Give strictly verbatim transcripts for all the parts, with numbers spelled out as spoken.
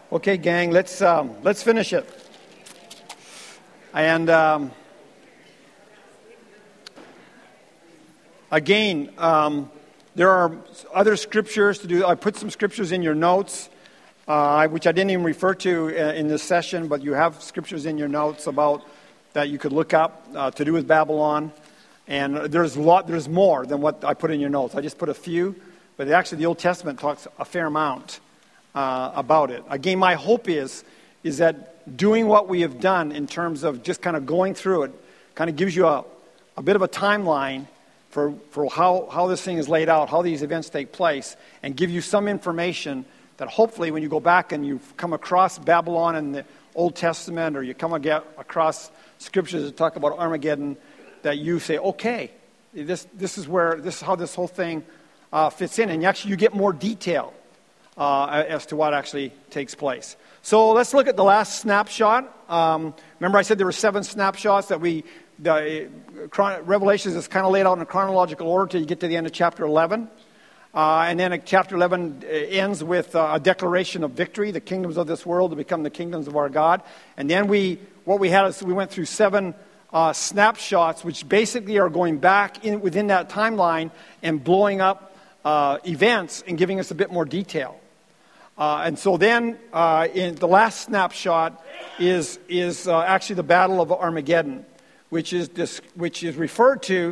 Okay, gang, let's um, let's finish it. And um, again, um, there are other scriptures to do. I put some scriptures in your notes, uh, which I didn't even refer to in this session, but you have scriptures in your notes about that you could look up uh, to do with Babylon. And there's a lot. There's more than what I put in your notes. I just put a few, but actually the Old Testament talks a fair amount uh, about it. Again, my hope is is that doing what we have done in terms of just kind of going through it kind of gives you a, a bit of a timeline for, for how, how this thing is laid out, how these events take place, and give you some information that hopefully when you go back and you come across Babylon in the Old Testament, or you come across scriptures that talk about Armageddon, that you say, okay, this this is where this is how this whole thing uh, fits in, and you actually you get more detail uh, as to what actually takes place. So let's look at the last snapshot. Um, remember, I said there were seven snapshots that we the uh, Revelations is kind of laid out in a chronological order till you get to the end of chapter eleven, uh, and then chapter eleven ends with uh, a declaration of victory. The kingdoms of this world to become the kingdoms of our God, and then we what we had is we went through seven. Uh, snapshots, which basically are going back in within that timeline and blowing up uh, events and giving us a bit more detail. Uh, and so then, uh, in the last snapshot is is uh, actually the Battle of Armageddon, which is this, which is referred to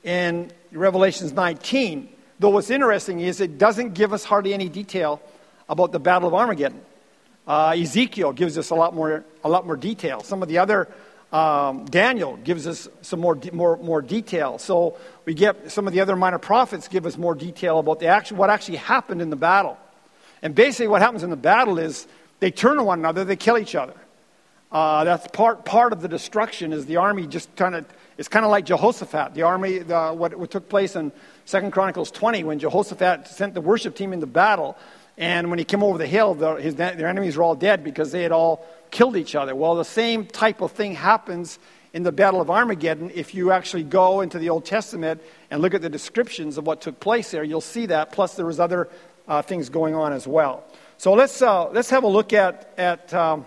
in Revelations nineteen. Though what's interesting is it doesn't give us hardly any detail about the Battle of Armageddon. Uh, Ezekiel gives us a lot more a lot more detail. Some of the other Um, Daniel gives us some more more more detail. So we get some of the other minor prophets give us more detail about the action, what actually happened in the battle. And basically, what happens in the battle is they turn to one another, they kill each other. Uh, that's part part of the destruction. Is the army just kind of it's kind of like Jehoshaphat, the army, the, what, what took place in Second Chronicles twenty when Jehoshaphat sent the worship team into battle, and when he came over the hill, the, his their enemies were all dead because they had all killed each other. Well, the same type of thing happens in the Battle of Armageddon. If you actually go into the Old Testament and look at the descriptions of what took place there, you'll see that. Plus, there was other uh, things going on as well. So let's uh, let's have a look at at um,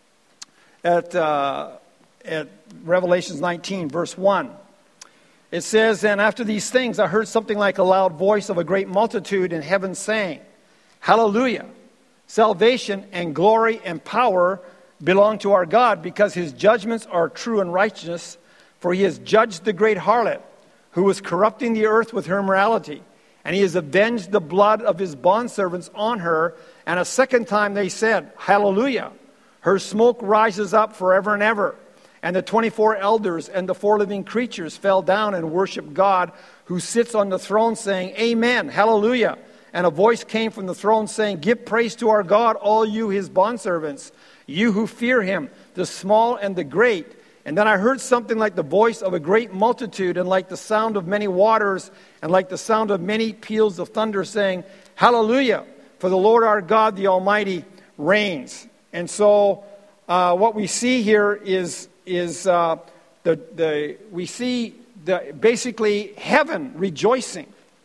at uh, at Revelations nineteen, verse one. It says, "And after these things, I heard something like a loud voice of a great multitude in heaven saying, 'Hallelujah! Salvation and glory and power belong to our God, because his judgments are true and righteous, for he has judged the great harlot, who was corrupting the earth with her immorality, and he has avenged the blood of his bondservants on her.' And a second time they said, 'Hallelujah! Her smoke rises up forever and ever.' And the twenty-four elders and the four living creatures fell down and worshiped God, who sits on the throne, saying, 'Amen, hallelujah.' And a voice came from the throne saying, 'Give praise to our God, all you his bondservants, you who fear him, the small and the great.' And then I heard something like the voice of a great multitude, and like the sound of many waters, and like the sound of many peals of thunder, saying, 'Hallelujah, for the Lord our God, the Almighty, reigns.'" And so uh, what we see here is is uh, the the we see the basically heaven rejoicing.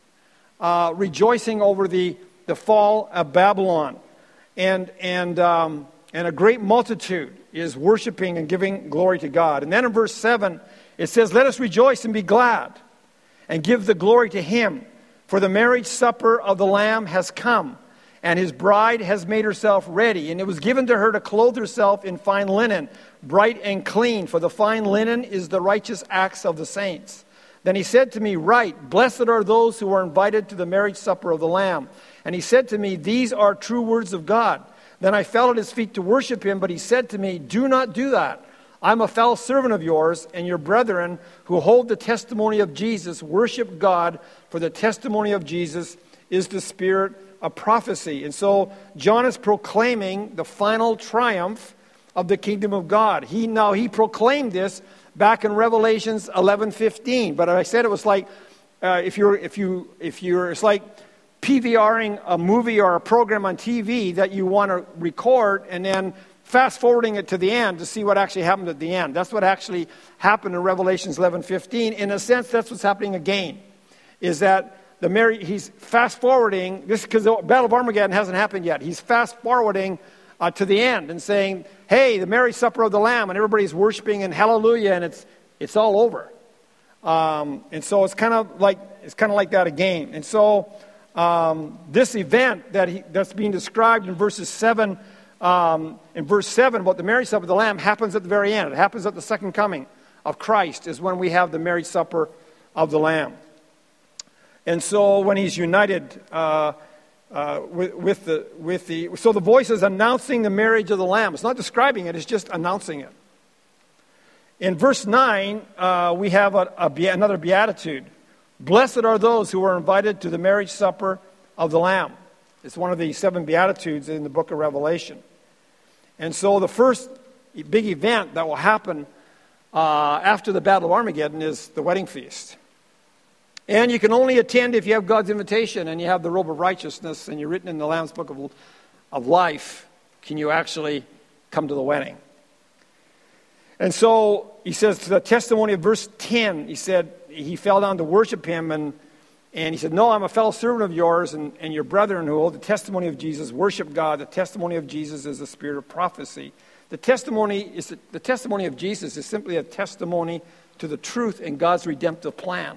Uh, rejoicing over the, the fall of Babylon, and and um, and a great multitude is worshiping and giving glory to God. And then in verse seven, it says, "Let us rejoice and be glad, and give the glory to him, for the marriage supper of the Lamb has come, and his bride has made herself ready. And it was given to her to clothe herself in fine linen, bright and clean, for the fine linen is the righteous acts of the saints. Then he said to me, 'Write, blessed are those who are invited to the marriage supper of the Lamb.' And he said to me, 'These are true words of God.' Then I fell at his feet to worship him, but he said to me, 'Do not do that. I'm a fellow servant of yours and your brethren who hold the testimony of Jesus. Worship God, for the testimony of Jesus is the spirit of prophecy.'" And so John is proclaiming the final triumph of the kingdom of God. He now he proclaimed this back in Revelations eleven fifteen. But I said it was like uh, if you're if you if you're it's like PVRing a movie or a program on T V that you want to record and then fast forwarding it to the end to see what actually happened at the end. That's what actually happened in Revelations eleven fifteen. In a sense, that's what's happening again. Is that the Mary he's fast forwarding this because the Battle of Armageddon hasn't happened yet. He's fast forwarding uh, to the end and saying, hey, the marriage supper of the Lamb, and everybody's worshiping and hallelujah, and it's it's all over. Um, and so it's kind of like it's kind of like that again. And so um, this event that he, that's being described in verses seven, um, in verse seven about the marriage supper of the Lamb happens at the very end. It happens at the second coming of Christ is when we have the marriage supper of the Lamb. And so when he's united uh, uh, with, with the with the so the voice is announcing the marriage of the Lamb. It's not describing it; it's just announcing it. In verse nine, uh, we have a, a, another beatitude. Blessed are those who are invited to the marriage supper of the Lamb. It's one of the seven beatitudes in the book of Revelation. And so the first big event that will happen uh, after the Battle of Armageddon is the wedding feast. And you can only attend if you have God's invitation and you have the robe of righteousness and you're written in the Lamb's book of, of life. Can you actually come to the wedding? And so he says to the testimony of verse ten, he said, he fell down to worship him and, and he said, no, I'm a fellow servant of yours and, and your brethren who hold the testimony of Jesus, worship God. The testimony of Jesus is the spirit of prophecy. The testimony is the, the testimony of Jesus is simply a testimony to the truth in God's redemptive plan.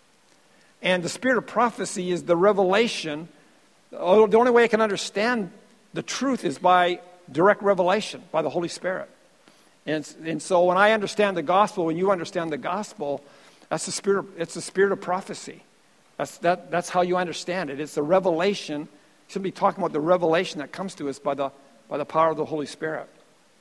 And the spirit of prophecy is the revelation. The only way I can understand the truth is by direct revelation, by the Holy Spirit. And, and so when I understand the gospel, when you understand the gospel, that's the spirit of, it's the spirit of prophecy. That's, that, that's how you understand it. It's the revelation. Simply talking about the revelation that comes to us by the, by the power of the Holy Spirit.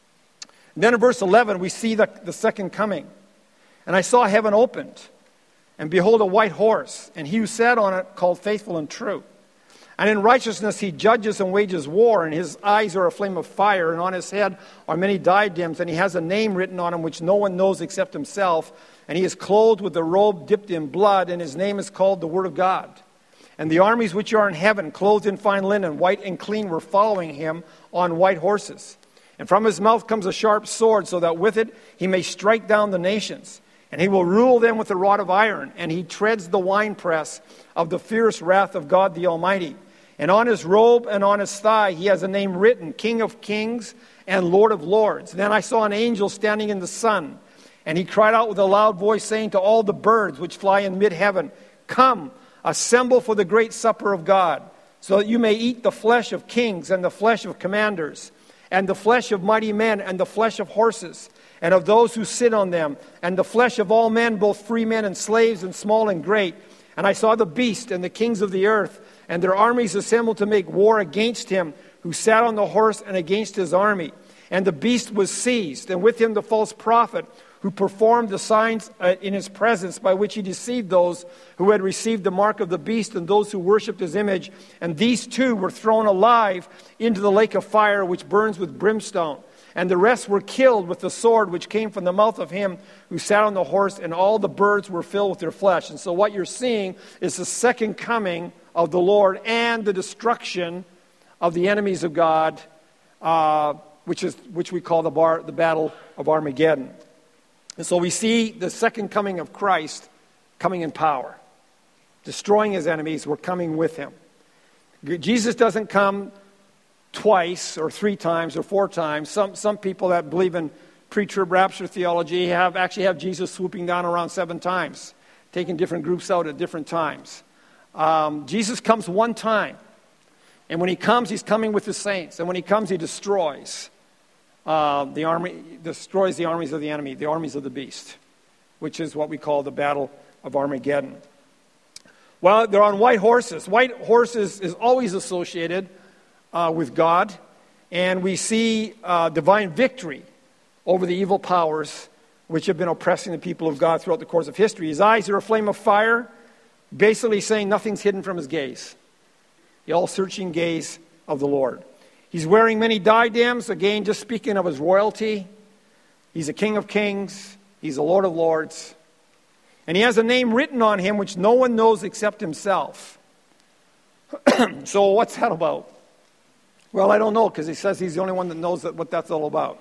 And then in verse eleven, we see the, the second coming. And I saw heaven opened, and behold a white horse, and he who sat on it called Faithful and True. And in righteousness he judges and wages war, and his eyes are a flame of fire, and on his head are many diadems, and he has a name written on him which no one knows except himself. And he is clothed with a robe dipped in blood, and his name is called the Word of God. And the armies which are in heaven, clothed in fine linen, white and clean, were following him on white horses. And from his mouth comes a sharp sword, so that with it he may strike down the nations. And he will rule them with a rod of iron, and he treads the winepress of the fierce wrath of God the Almighty. And on his robe and on his thigh he has a name written, King of Kings and Lord of Lords. Then I saw an angel standing in the sun, and he cried out with a loud voice, saying to all the birds which fly in mid-heaven, Come, assemble for the great supper of God, so that you may eat the flesh of kings and the flesh of commanders, and the flesh of mighty men and the flesh of horses, and of those who sit on them, and the flesh of all men, both free men and slaves, and small and great. And I saw the beast and the kings of the earth, and their armies assembled to make war against him who sat on the horse and against his army. And the beast was seized, and with him the false prophet, who performed the signs uh, in his presence by which he deceived those who had received the mark of the beast and those who worshipped his image. And these two were thrown alive into the lake of fire, which burns with brimstone. And the rest were killed with the sword which came from the mouth of him who sat on the horse, and all the birds were filled with their flesh. And so what you're seeing is the second coming of the Lord and the destruction of the enemies of God, uh, which is which we call the, bar, the Battle of Armageddon. And so we see the second coming of Christ coming in power, destroying his enemies. We're coming with him. Jesus doesn't come twice or three times or four times. Some some people that believe in pre-trib rapture theology have actually have Jesus swooping down around seven times, taking different groups out at different times. Um, Jesus comes one time, and when he comes, he's coming with the saints. And when he comes, he destroys uh, the army, destroys the armies of the enemy, the armies of the beast, which is what we call the Battle of Armageddon. Well, they're on white horses. White horses is always associated Uh, with God, and we see uh, divine victory over the evil powers which have been oppressing the people of God throughout the course of history. His eyes are a flame of fire, basically saying nothing's hidden from his gaze, the all-searching gaze of the Lord. He's wearing many diadems, again, just speaking of his royalty. He's a King of Kings. He's a Lord of Lords. And he has a name written on him which no one knows except himself. So what's that about? Well, I don't know, because he says he's the only one that knows that, what that's all about.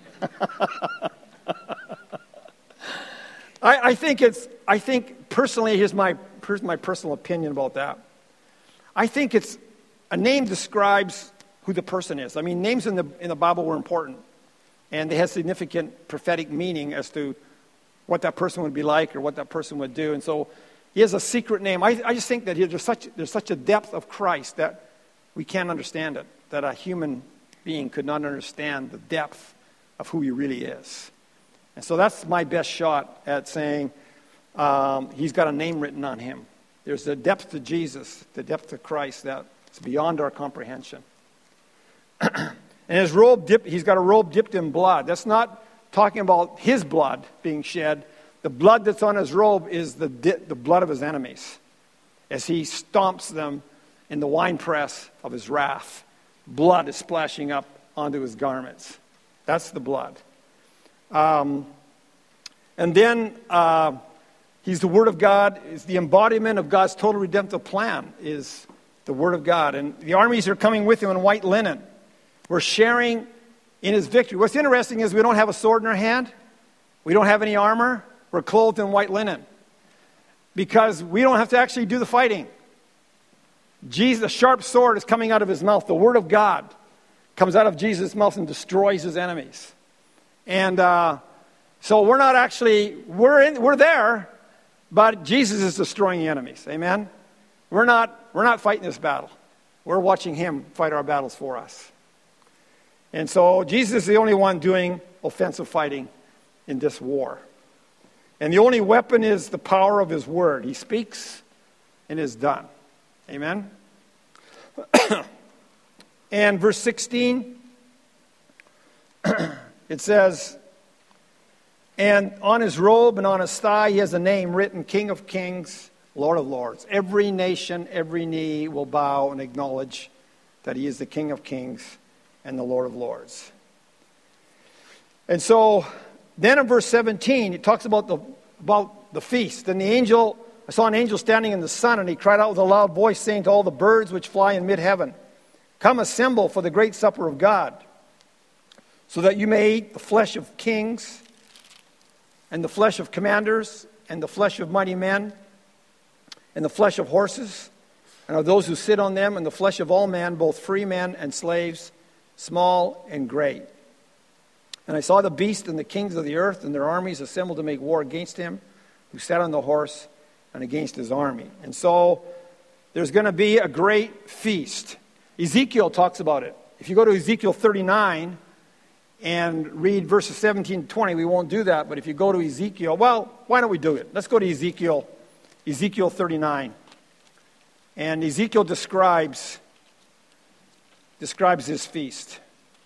I, I think it's. I think personally, here's my here's my personal opinion about that. I think it's a name describes who the person is. I mean, names in the in the Bible were important, and they had significant prophetic meaning as to what that person would be like or what that person would do. And so he has a secret name. I, I just think that he, there's such there's such a depth of Christ that we can't understand it, that a human being could not understand the depth of who he really is. And so that's my best shot at saying um, he's got a name written on him. There's the depth to Jesus, the depth to Christ that's beyond our comprehension. And his robe, dip, he's got a robe dipped in blood. That's not talking about his blood being shed. The blood that's on his robe is the di- the blood of his enemies, as he stomps them in the winepress of his wrath. Blood is splashing up onto his garments. That's the blood. Um, and then uh, he's the Word of God. Is the embodiment of God's total redemptive plan is the Word of God. And the armies are coming with him in white linen. We're sharing in his victory. What's interesting is we don't have a sword in our hand. We don't have any armor. We're clothed in white linen because we don't have to actually do the fighting. Jesus, a sharp sword is coming out of his mouth. The Word of God comes out of Jesus' mouth and destroys his enemies. And uh, so we're not actually, we're in, we're there, but Jesus is destroying the enemies. Amen? We're not, we're not fighting this battle. We're watching him fight our battles for us. And so Jesus is the only one doing offensive fighting in this war. And the only weapon is the power of his word. He speaks and it is done. Amen? And verse sixteen, it says, and on his robe and on his thigh he has a name written, King of Kings, Lord of Lords. Every nation, every knee will bow and acknowledge that he is the King of Kings and the Lord of Lords. And so then in verse seventeen, it talks about the about the feast. And the angel, I saw an angel standing in the sun, and he cried out with a loud voice, saying to all the birds which fly in mid-heaven, come assemble for the great supper of God, so that you may eat the flesh of kings, and the flesh of commanders, and the flesh of mighty men, and the flesh of horses, and of those who sit on them, and the flesh of all men, both free men and slaves, small and great. And I saw the beast and the kings of the earth and their armies assembled to make war against him who sat on the horse and against his army. And so there's going to be a great feast. Ezekiel talks about it. If you go to Ezekiel thirty-nine and read verses seventeen to twenty, we won't do that. But if you go to Ezekiel, well, why don't we do it? Let's go to Ezekiel, Ezekiel thirty-nine. And Ezekiel describes, describes this feast.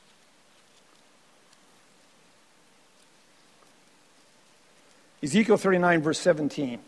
Ezekiel thirty-nine, verse seventeen.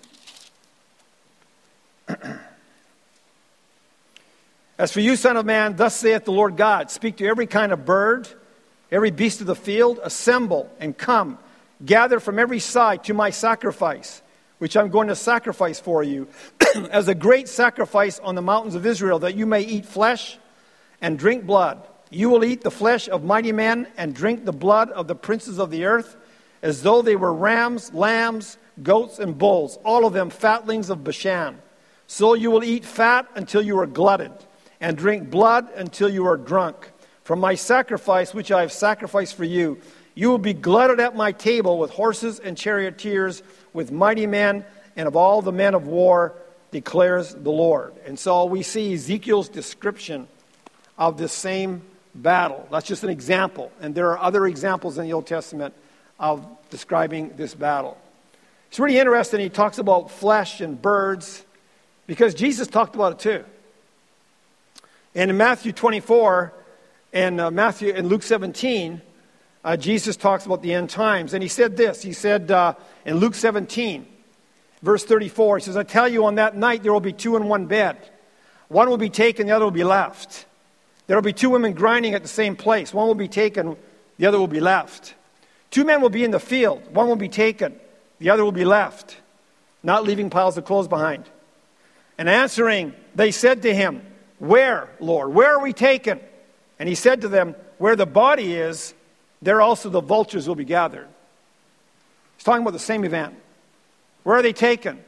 As for you, son of man, thus saith the Lord God, speak to every kind of bird, every beast of the field, assemble and come, gather from every side to my sacrifice, which I'm going to sacrifice for you, as a great sacrifice on the mountains of Israel, that you may eat flesh and drink blood. You will eat the flesh of mighty men and drink the blood of the princes of the earth, as though they were rams, lambs, goats, and bulls, all of them fatlings of Bashan. So you will eat fat until you are glutted, and drink blood until you are drunk. From my sacrifice, which I have sacrificed for you, you will be glutted at my table with horses and charioteers, with mighty men, and of all the men of war, declares the Lord. And so we see Ezekiel's description of this same battle. That's just an example. And there are other examples in the Old Testament of describing this battle. It's really interesting. He talks about flesh and birds because Jesus talked about it too. And in Matthew twenty-four and uh, Matthew and Luke seventeen, uh, Jesus talks about the end times. And he said this. He said uh, in Luke seventeen, verse thirty-four, he says, I tell you, on that night there will be two in one bed. One will be taken, the other will be left. There will be two women grinding at the same place. One will be taken, the other will be left. Two men will be in the field. One will be taken, the other will be left, not leaving piles of clothes behind. And answering, they said to him, where, Lord? Where are we taken? And he said to them, where the body is, there also the vultures will be gathered. He's talking about the same event. Where are they taken?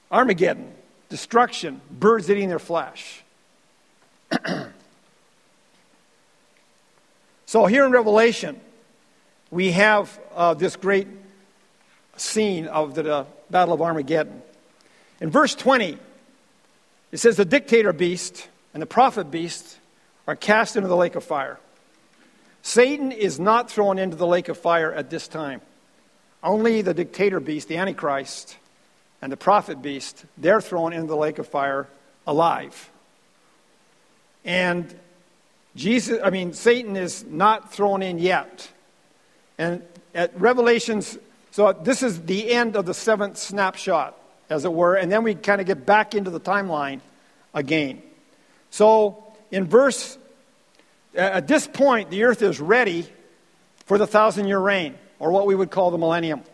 Armageddon, destruction, birds eating their flesh. So here in Revelation, we have uh, this great scene of the uh, Battle of Armageddon. In verse twenty, it says, the dictator beast and the prophet beast are cast into the lake of fire. Satan is not thrown into the lake of fire at this time. Only the dictator beast, the Antichrist, and the prophet beast, they're thrown into the lake of fire alive. And Jesus, I mean, Satan is not thrown in yet. And at Revelations, so this is the end of the seventh snapshot, as it were, and then we kind of get back into the timeline again. So in verse, at this point, the earth is ready for the thousand-year reign, or what we would call the millennium.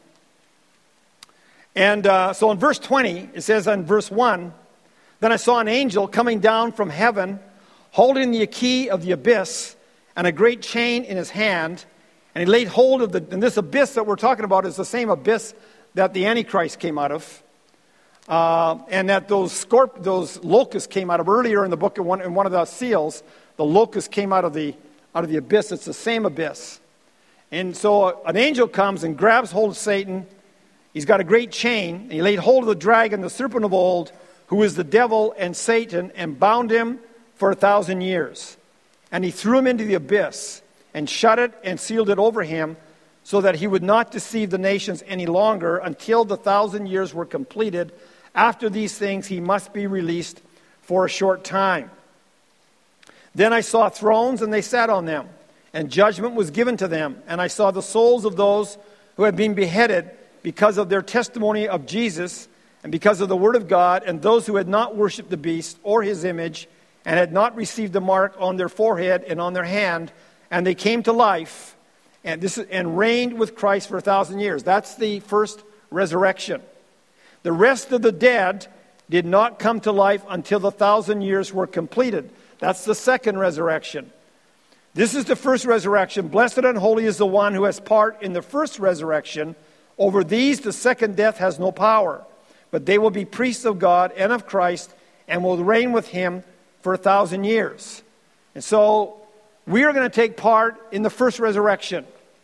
And uh, so in verse twenty, it says in verse one, then I saw an angel coming down from heaven, holding the key of the abyss and a great chain in his hand, and he laid hold of the, and this abyss that we're talking about is the same abyss that the Antichrist came out of, uh, and that those scorp- those locusts came out of earlier in the book. In one, in one of the seals, the locusts came out of the out of the abyss. It's the same abyss, and so an angel comes and grabs hold of Satan. He's got a great chain, and he laid hold of the dragon, the serpent of old, who is the devil and Satan, and bound him for a thousand years. And he threw him into the abyss, and shut it and sealed it over him, so that he would not deceive the nations any longer until the thousand years were completed. After these things he must be released for a short time. Then I saw thrones, and they sat on them, and judgment was given to them. And I saw the souls of those who had been beheaded because of their testimony of Jesus, and because of the word of God, and those who had not worshipped the beast or his image, and had not received the mark on their forehead and on their hand, and they came to life, and this and reigned with Christ for a thousand years. That's the first resurrection. The rest of the dead did not come to life until the thousand years were completed. That's the second resurrection. This is the first resurrection. Blessed and holy is the one who has part in the first resurrection. Over these the second death has no power, but they will be priests of God and of Christ, and will reign with him for a thousand years. And so we are going to take part in the first resurrection.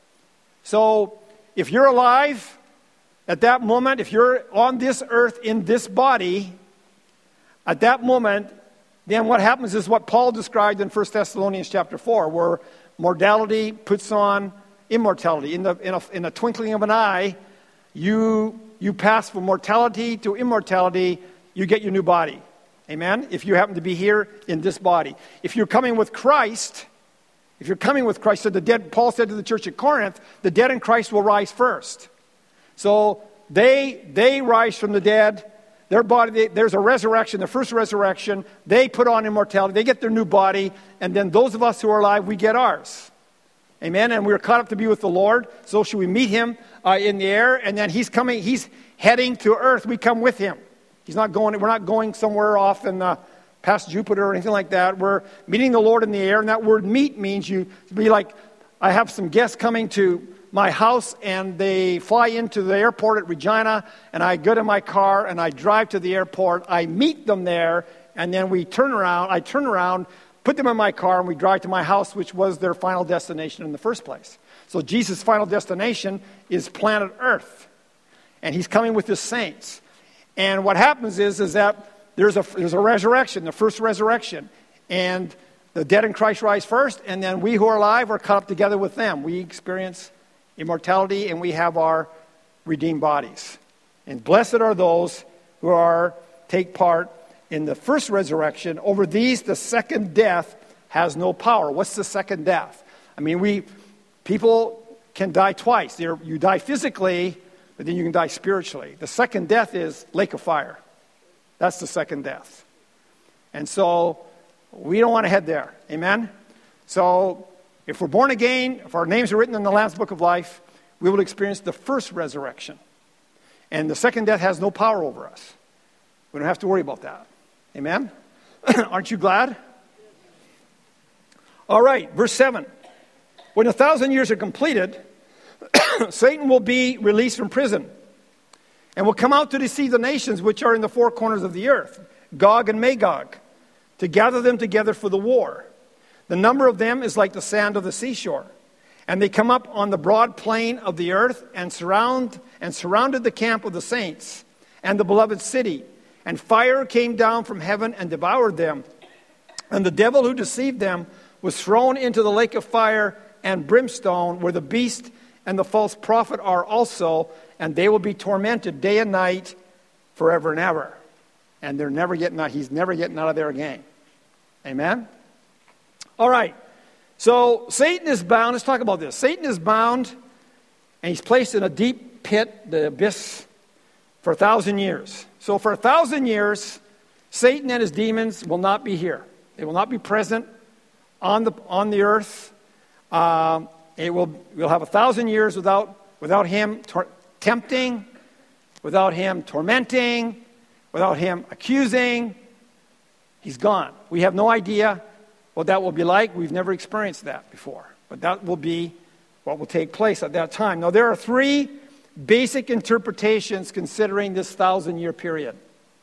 So if you're alive at that moment, if you're on this earth in this body, at that moment, then what happens is what Paul described in First Thessalonians chapter four, where mortality puts on immortality. In the in a, in a twinkling of an eye, you you pass from mortality to immortality. You get your new body. Amen? If you happen to be here in this body. If you're coming with Christ, if you're coming with Christ, so the dead, Paul said to the church at Corinth, the dead in Christ will rise first. So they they rise from the dead. Their body, they, there's a resurrection, the first resurrection. They put on immortality. They get their new body. And then those of us who are alive, we get ours. Amen? And we're caught up to be with the Lord. So should we meet him uh, in the air? And then he's coming, he's heading to earth. We come with him. He's not going, we're not going somewhere off in uh, past Jupiter or anything like that. We're meeting the Lord in the air. And that word meet means you be like, I have some guests coming to my house, and they fly into the airport at Regina, and I get in my car and I drive to the airport. I meet them there, and then we turn around. I turn around, put them in my car, and we drive to my house, which was their final destination in the first place. So Jesus' final destination is planet Earth, and he's coming with his saints. And what happens is, is that there's a there's a resurrection, the first resurrection, and the dead in Christ rise first, and then we who are alive are caught up together with them. We experience immortality, and we have our redeemed bodies. And blessed are those who are take part in the first resurrection. Over these, the second death has no power. What's the second death? I mean, we people can die twice. They're, you die physically, but then you can die spiritually. The second death is lake of fire. That's the second death. And so we don't want to head there. Amen? So if we're born again, if our names are written in the Lamb's Book of Life, we will experience the first resurrection. And the second death has no power over us. We don't have to worry about that. Amen? Aren't you glad? All right, verse seven. When a thousand years are completed, Satan will be released from prison and will come out to deceive the nations which are in the four corners of the earth, Gog and Magog, to gather them together for the war. The number of them is like the sand of the seashore. And they come up on the broad plain of the earth and surround and surrounded the camp of the saints and the beloved city. And fire came down from heaven and devoured them. And the devil who deceived them was thrown into the lake of fire and brimstone, where the beast and the false prophet are also, and they will be tormented day and night forever and ever. And they're never getting out, he's never getting out of there again. Amen? All right. So Satan is bound. Let's talk about this. Satan is bound, and he's placed in a deep pit, the abyss, for a thousand years. So for a thousand years, Satan and his demons will not be here. They will not be present on the on the earth. Um, it will we'll have a thousand years without without him tor- tempting, without him tormenting, without him accusing. He's gone. We have no idea what that will be like. We've never experienced that before. But that will be what will take place at that time. Now, there are three basic interpretations considering this thousand-year period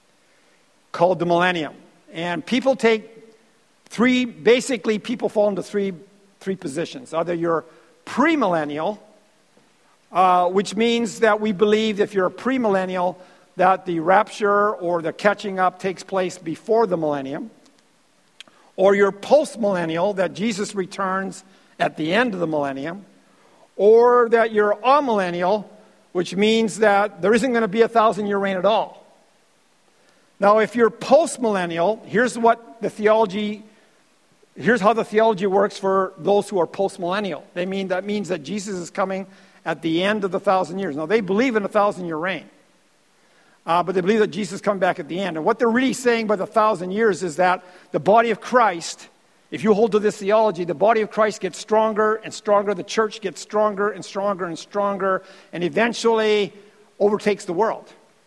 called the millennium. And people take three, basically people fall into three, three positions. Either you're premillennial, uh, which means that we believe if you're a premillennial, that the rapture or the catching up takes place before the millennium. Or you're postmillennial, that Jesus returns at the end of the millennium. Or that you're amillennial, which means that there isn't going to be a thousand-year reign at all. Now, if you're postmillennial, here's what the theology, here's how the theology works for those who are postmillennial. They mean that means that Jesus is coming at the end of the thousand years. Now, they believe in a thousand-year reign. Uh, but they believe that Jesus is coming back at the end. And what they're really saying by the thousand years is that the body of Christ, if you hold to this theology, the body of Christ gets stronger and stronger. The church gets stronger and stronger and stronger, and eventually overtakes the world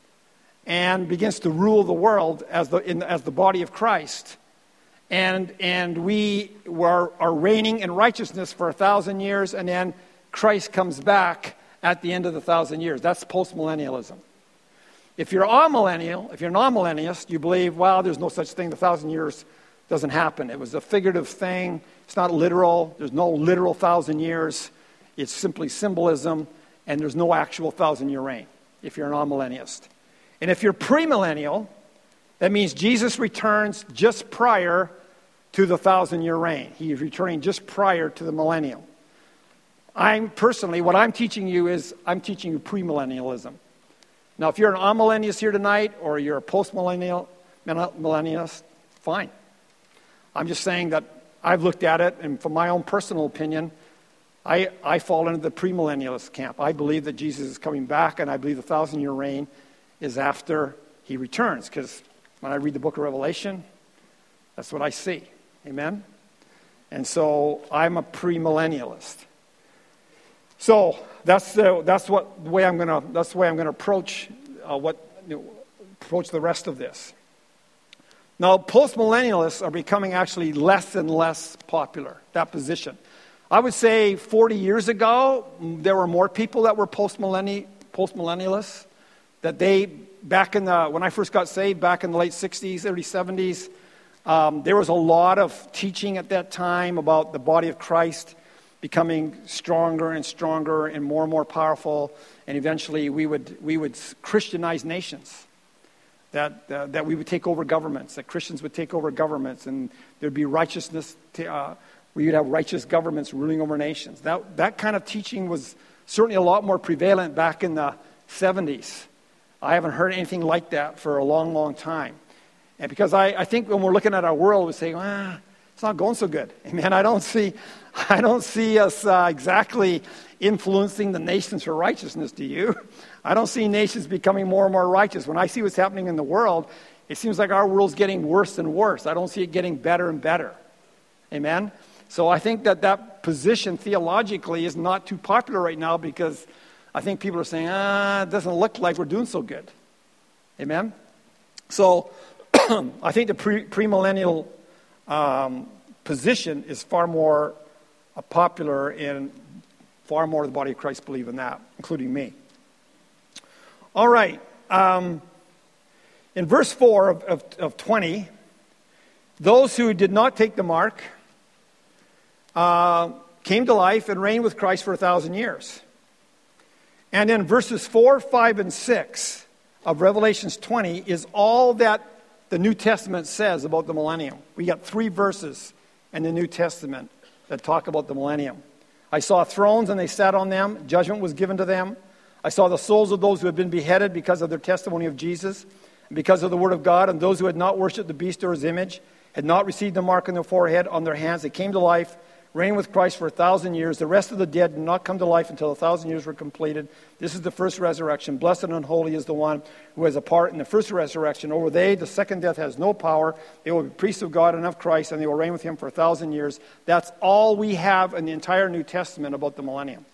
and begins to rule the world as the in, as the body of Christ. And and we were, are reigning in righteousness for a thousand years, and then Christ comes back at the end of the thousand years. That's postmillennialism. If you're amillennial, if you're an amillennialist, you believe, well, there's no such thing. The thousand years doesn't happen. It was a figurative thing. It's not literal. There's no literal thousand years. It's simply symbolism, and there's no actual thousand-year reign if you're an amillennialist. And if you're premillennial, that means Jesus returns just prior to the thousand-year reign. He is returning just prior to the millennium. I'm personally, what I'm teaching you is, I'm teaching you premillennialism. Now, if you're an amillennialist here tonight, or you're a post-millennial millennialist, fine. I'm just saying that I've looked at it, and from my own personal opinion, I, I fall into the premillennialist camp. I believe that Jesus is coming back, and I believe the thousand-year reign is after he returns, because when I read the book of Revelation, that's what I see. Amen? And so I'm a premillennialist. So that's the that's what the way I'm gonna that's the way I'm gonna approach uh, what you know, approach the rest of this. Now, postmillennialists are becoming actually less and less popular. That position, I would say, forty years ago there were more people that were postmillenni postmillennialists. That they back in the when I first got saved back in the late sixties, early seventies, um, there was a lot of teaching at that time about the body of Christ becoming stronger and stronger and more and more powerful, and eventually we would we would Christianize nations. That uh, that we would take over governments. That Christians would take over governments, and there'd be righteousness. To, uh, we would have righteous governments ruling over nations. That that kind of teaching was certainly a lot more prevalent back in the seventies. I haven't heard anything like that for a long, long time. And because I, I think when we're looking at our world, we say, ah, it's not going so good. Amen. I don't see, I don't see us uh, exactly influencing the nations for righteousness. Do you? I don't see nations becoming more and more righteous. When I see what's happening in the world, it seems like our world's getting worse and worse. I don't see it getting better and better. Amen. So I think that that position theologically is not too popular right now, because I think people are saying, ah, it doesn't look like we're doing so good. Amen. So I think the pre- premillennial um, position is far more uh, popular, and far more of the body of Christ believe in that, including me. All right. Um, in verse four of, of, of twenty, those who did not take the mark uh, came to life and reigned with Christ for a thousand years. And then verses four, five, and six of Revelations twenty is all that the New Testament says about the millennium. We got three verses in the New Testament that talk about the millennium. I saw thrones and they sat on them. Judgment was given to them. I saw the souls of those who had been beheaded because of their testimony of Jesus, and because of the word of God, and those who had not worshipped the beast or his image, had not received the mark on their forehead, on their hands. They came to life, reigned with Christ for a thousand years. The rest of the dead did not come to life until a thousand years were completed. This is the first resurrection. Blessed and holy is the one who has a part in the first resurrection. Over they, the second death has no power. They will be priests of God and of Christ, and they will reign with him for a thousand years. That's all we have in the entire New Testament about the millennium.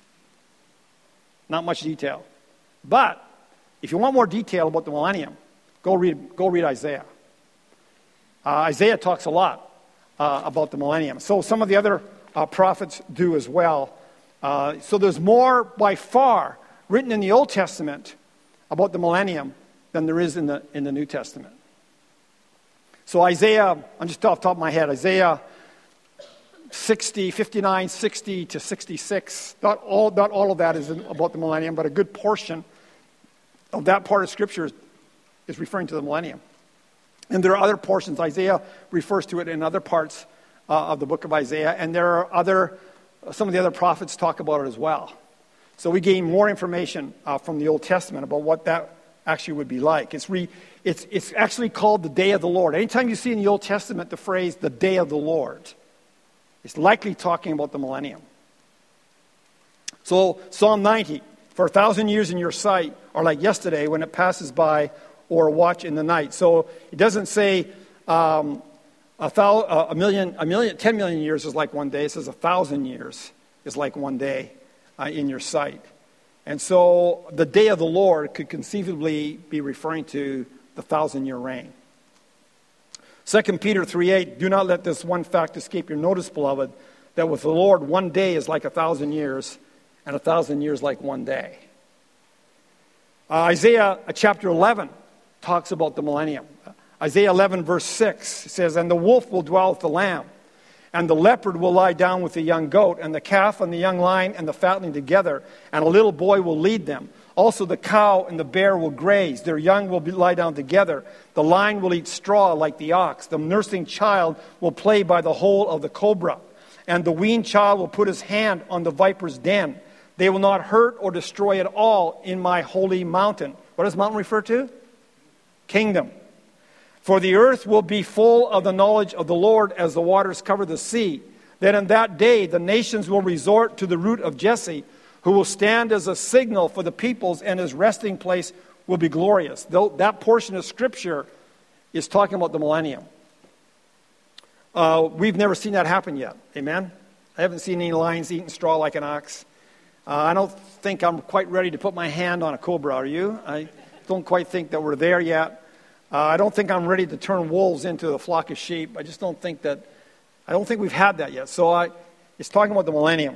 Not much detail. But if you want more detail about the millennium, go read, go read Isaiah. Uh, Isaiah talks a lot uh, about the millennium. So some of the other uh, prophets do as well. Uh, so there's more by far written in the Old Testament about the millennium than there is in the in the New Testament. So Isaiah, I'm just off the top of my head, Isaiah sixty, fifty-nine, sixty to sixty-six. Not all, not all of that is in, about the millennium, but a good portion of that part of Scripture is, is referring to the millennium. And there are other portions. Isaiah refers to it in other parts uh, of the book of Isaiah, and there are other, some of the other prophets talk about it as well. So we gain more information uh, from the Old Testament about what that actually would be like. It's, re, it's, it's actually called the Day of the Lord. Anytime you see in the Old Testament the phrase, the Day of the Lord, it's likely talking about the millennium. So Psalm ninety, for a thousand years in your sight are like yesterday when it passes by, or a watch in the night. So it doesn't say um, a, thou, a million, a million, ten million years is like one day. It says a thousand years is like one day uh, in your sight. And so the day of the Lord could conceivably be referring to the thousand-year reign. Second Peter three eight, do not let this one fact escape your notice, beloved, that with the Lord one day is like a thousand years, and a thousand years like one day. Uh, Isaiah uh, chapter eleven talks about the millennium. Isaiah eleven verse six says, and the wolf will dwell with the lamb, and the leopard will lie down with the young goat, and the calf and the young lion and the fatling together, and a little boy will lead them. Also the cow and the bear will graze. Their young will be, lie down together. The lion will eat straw like the ox. The nursing child will play by the hole of the cobra. And the weaned child will put his hand on the viper's den. They will not hurt or destroy at all in my holy mountain. What does mountain refer to? Kingdom. For the earth will be full of the knowledge of the Lord as the waters cover the sea. Then in that day the nations will resort to the root of Jesse, who will stand as a signal for the peoples, and his resting place will be glorious. Though that portion of Scripture is talking about the millennium. Uh, we've never seen that happen yet. Amen? I haven't seen any lions eating straw like an ox. Uh, I don't think I'm quite ready to put my hand on a cobra, are you? I don't quite think that we're there yet. Uh, I don't think I'm ready to turn wolves into a flock of sheep. I just don't think that, I don't think we've had that yet. So I, it's talking about the millennium.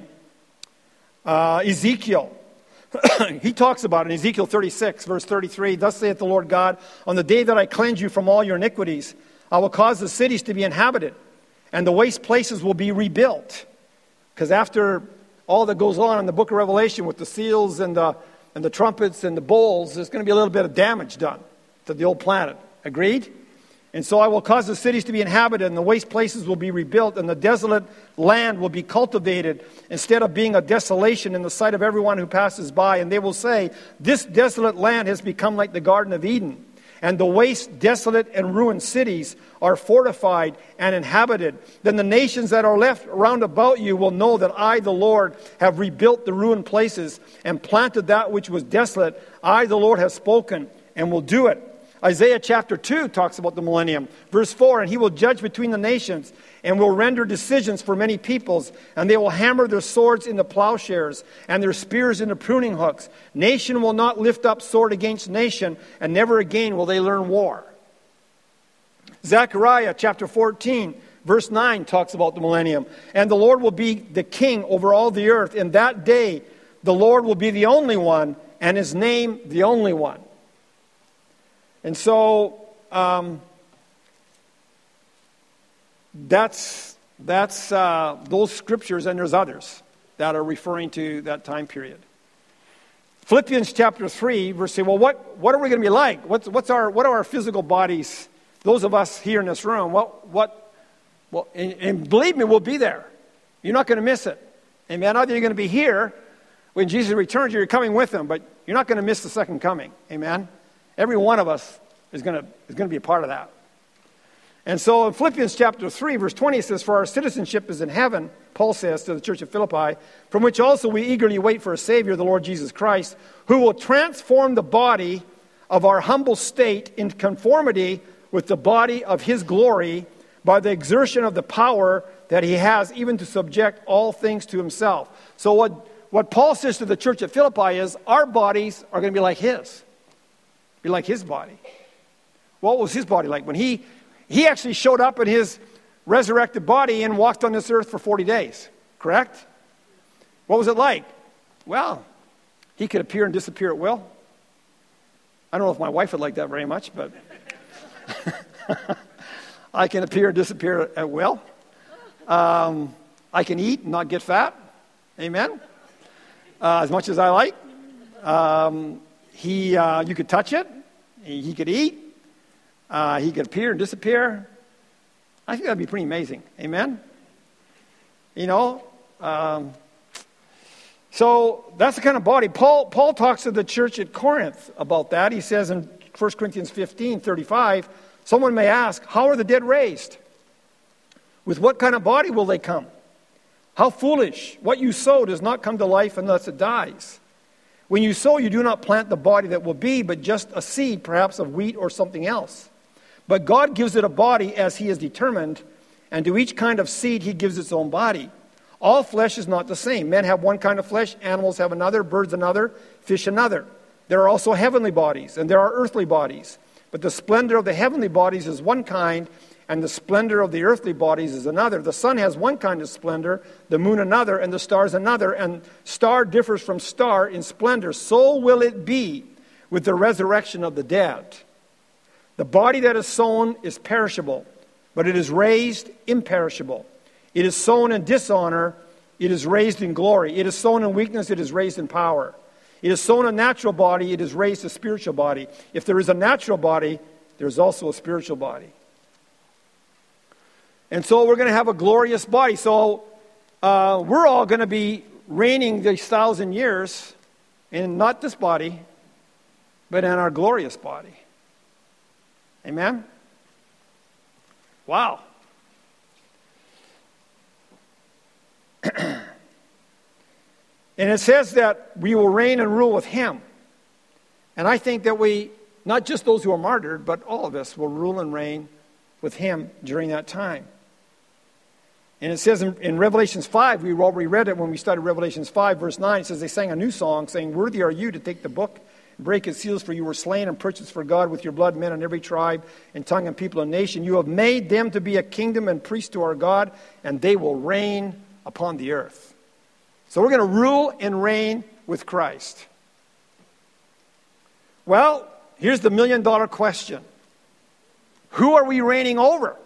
Uh, Ezekiel, he talks about it in Ezekiel thirty-six, verse thirty-three, thus saith the Lord God, on the day that I cleanse you from all your iniquities, I will cause the cities to be inhabited, and the waste places will be rebuilt. Because after all that goes on in the book of Revelation with the seals and the, and the trumpets and the bowls, there's going to be a little bit of damage done to the old planet. Agreed? And so I will cause the cities to be inhabited, and the waste places will be rebuilt, and the desolate land will be cultivated instead of being a desolation in the sight of everyone who passes by. And they will say, this desolate land has become like the Garden of Eden, and the waste, desolate, and ruined cities are fortified and inhabited. Then the nations that are left round about you will know that I, the Lord, have rebuilt the ruined places and planted that which was desolate. I, the Lord, have spoken and will do it. Isaiah chapter two talks about the millennium. Verse four, and he will judge between the nations and will render decisions for many peoples, and they will hammer their swords into plowshares and their spears into pruning hooks. Nation will not lift up sword against nation, and never again will they learn war. Zechariah chapter fourteen, verse nine talks about the millennium. And the Lord will be the king over all the earth. In that day, the Lord will be the only one, and his name the only one. And so, um, that's That's uh, those scriptures, and there's others that are referring to that time period. Philippians chapter three, verse say, well, what, what are we going to be like? What's, what's our, what are our physical bodies, those of us here in this room? What, what, well, and, and believe me, we'll be there. You're not going to miss it. Amen. Either you're going to be here when Jesus returns, or you're coming with him, but you're not going to miss the second coming. Amen. Every one of us is going to, is going to be a part of that. And so in Philippians chapter three, verse twenty, it says, for our citizenship is in heaven, Paul says to the church of Philippi, from which also we eagerly wait for a Savior, the Lord Jesus Christ, who will transform the body of our humble state into conformity with the body of his glory by the exertion of the power that he has even to subject all things to himself. So what, what Paul says to the church at Philippi is, our bodies are going to be like his. Be like his body. What was his body like? When he... He actually showed up in his resurrected body and walked on this earth for forty days, correct? What was it like? Well, he could appear and disappear at will. I don't know if my wife would like that very much, but I can appear and disappear at will. Um, I can eat and not get fat. Amen? Uh, as much as I like. Um, he, uh, you could touch it. He, he could eat. Uh, he could appear and disappear. I think that'd be pretty amazing. Amen? You know, um, so that's the kind of body. Paul, Paul talks to the church at Corinth about that. He says in First Corinthians fifteen thirty-five, someone may ask, how are the dead raised? With what kind of body will they come? How foolish. What you sow does not come to life unless it dies. When you sow, you do not plant the body that will be, but just a seed, perhaps of wheat or something else. But God gives it a body as he has determined, and to each kind of seed he gives its own body. All flesh is not the same. Men have one kind of flesh, animals have another, birds another, fish another. There are also heavenly bodies, and there are earthly bodies. But the splendor of the heavenly bodies is one kind, and the splendor of the earthly bodies is another. The sun has one kind of splendor, the moon another, and the stars another. And star differs from star in splendor. So will it be with the resurrection of the dead. The body that is sown is perishable, but it is raised imperishable. It is sown in dishonor, it is raised in glory. It is sown in weakness, it is raised in power. It is sown a natural body, it is raised a spiritual body. If there is a natural body, there is also a spiritual body. And so we're going to have a glorious body. So uh, we're all going to be reigning these thousand years in not this body, but in our glorious body. Amen? Wow. And it says that we will reign and rule with him. And I think that we, not just those who are martyred, but all of us will rule and reign with him during that time. And it says in, in Revelations five, we already read it when we started Revelations five, verse nine, it says they sang a new song saying, worthy are you to take the book and break its seals, for you were slain and purchased for God with your blood men on every tribe and tongue and people and nation. You have made them to be a kingdom and priests to our God, and they will reign upon the earth. So we're going to rule and reign with Christ. Well, here's the million dollar question. Who are we reigning over?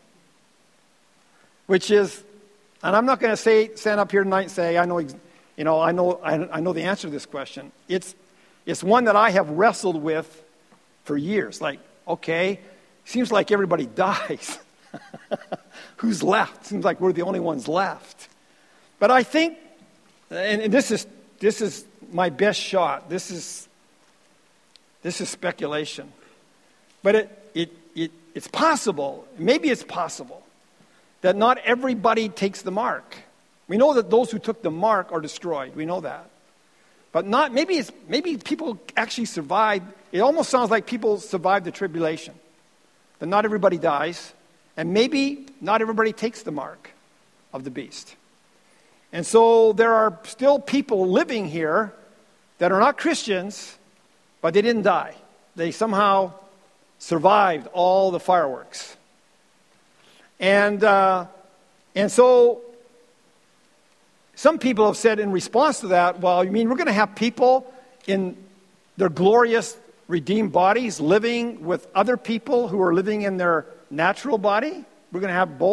Which is, and I'm not going to say, stand up here tonight and say, I know, you know, I know, I, I know the answer to this question. It's, it's one that I have wrestled with for years. Like, okay, seems like everybody dies. Who's left? Seems like we're the only ones left. But I think, and, and this is this is my best shot. This is this is speculation. But it it it it's possible. Maybe it's possible that not everybody takes the mark. We know that those who took the mark are destroyed. We know that. But not maybe it's maybe people actually survive. It almost sounds like people survive the tribulation. That not everybody dies, and maybe not everybody takes the mark of the beast. And so there are still people living here that are not Christians, but they didn't die. They somehow survived all the fireworks. And uh, and so some people have said in response to that, well, you mean we're going to have people in their glorious redeemed bodies living with other people who are living in their natural body? We're going to have both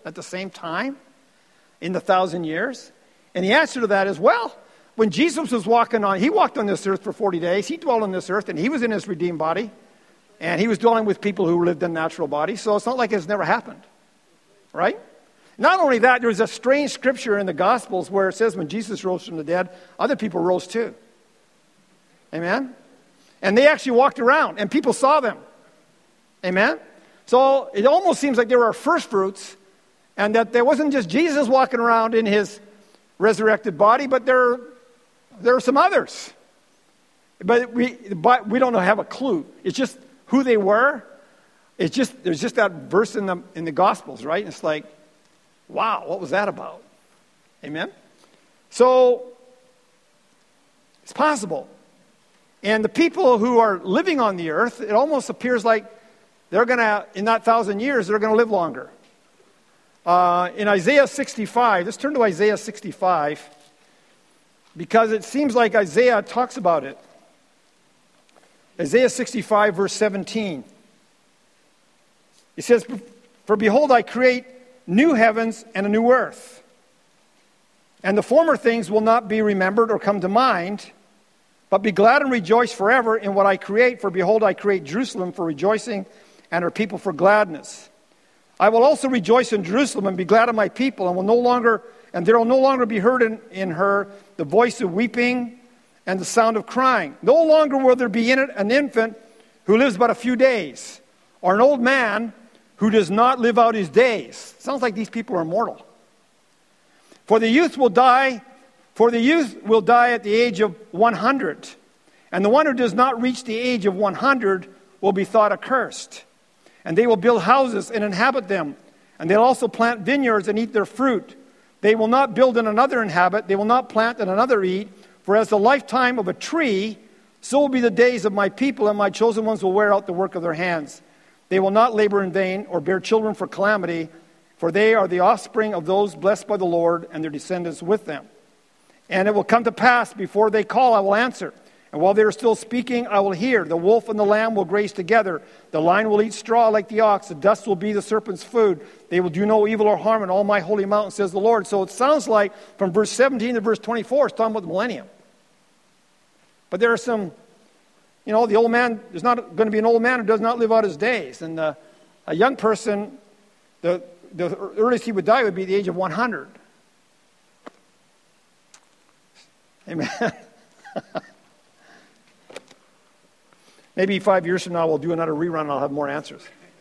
at the same time in the thousand years? And the answer to that is, well, when Jesus was walking on, he walked on this earth for forty days. He dwelled on this earth, and he was in his redeemed body. And he was dwelling with people who lived in natural bodies. So it's not like it's never happened. Right? Not only that, there's a strange scripture in the Gospels where it says when Jesus rose from the dead, other people rose too. Amen? And they actually walked around, and people saw them. Amen? So it almost seems like there were first fruits, and that there wasn't just Jesus walking around in his resurrected body, but there, there are some others. But we, but we don't have a clue. It's just who they were. It's just, there's just that verse in the, in the Gospels, right? And it's like, wow, what was that about? Amen? So, it's possible. And the people who are living on the earth, it almost appears like they're going to, in that thousand years, they're going to live longer. Uh, in Isaiah sixty-five, let's turn to Isaiah sixty-five, because it seems like Isaiah talks about it. Isaiah sixty-five, verse seventeen. It says, "For behold, I create new heavens and a new earth, and the former things will not be remembered or come to mind, but be glad and rejoice forever in what I create. For behold, I create Jerusalem for rejoicing and her people for gladness. I will also rejoice in Jerusalem and be glad of my people, and will no longer, and there will no longer be heard in, in her the voice of weeping and the sound of crying. No longer will there be in it an infant who lives but a few days, or an old man who does not live out his days." Sounds like these people are mortal. For the youth will die, for the youth will die at the age of one hundred, and the one who does not reach the age of one hundred will be thought accursed. And they will build houses and inhabit them, and they'll also plant vineyards and eat their fruit. They will not build and another inhabit, they will not plant and another eat, for as the lifetime of a tree, so will be the days of my people, and my chosen ones will wear out the work of their hands. They will not labor in vain or bear children for calamity, for they are the offspring of those blessed by the Lord, and their descendants with them. And it will come to pass, before they call, I will answer. And while they are still speaking, I will hear. The wolf and the lamb will graze together. The lion will eat straw like the ox. The dust will be the serpent's food. They will do no evil or harm in all my holy mountain, says the Lord. So it sounds like from verse seventeen to verse twenty-four, it's talking about the millennium. But there are some, you know, the old man, there's not going to be an old man who does not live out his days. And the, a young person, the, the earliest he would die would be the age of one hundred. Amen. Maybe five years from now we'll do another rerun and I'll have more answers.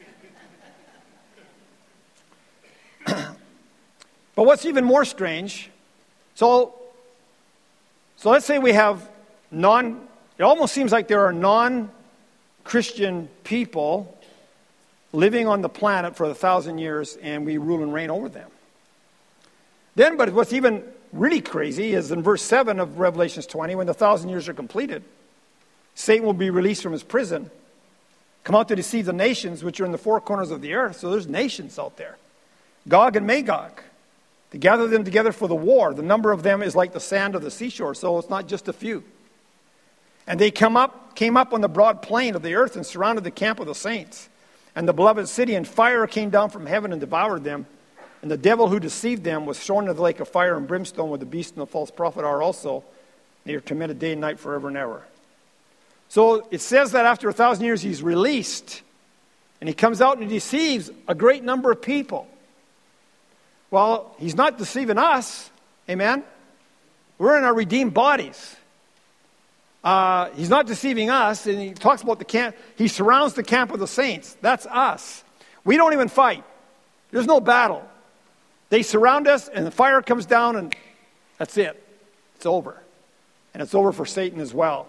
But what's even more strange, so, so let's say we have non, it almost seems like there are non-Christian people living on the planet for a thousand years, and we rule and reign over them. Then, but what's even really crazy is in verse seven of Revelation twenty, when the thousand years are completed, Satan will be released from his prison, come out to deceive the nations which are in the four corners of the earth. So there's nations out there, Gog and Magog, to gather them together for the war. The number of them is like the sand of the seashore, so it's not just a few. And they come up, came up on the broad plain of the earth and surrounded the camp of the saints and the beloved city, and fire came down from heaven and devoured them. And the devil who deceived them was thrown into the lake of fire and brimstone, where the beast and the false prophet are also. They are tormented day and night forever and ever. So it says that after a thousand years he's released, and he comes out and he deceives a great number of people. Well, he's not deceiving us. Amen? We're in our redeemed bodies. Uh, he's not deceiving us, and he talks about the camp. He surrounds the camp of the saints. That's us. We don't even fight. There's no battle. They surround us, and the fire comes down, and that's it. It's over. And it's over for Satan as well.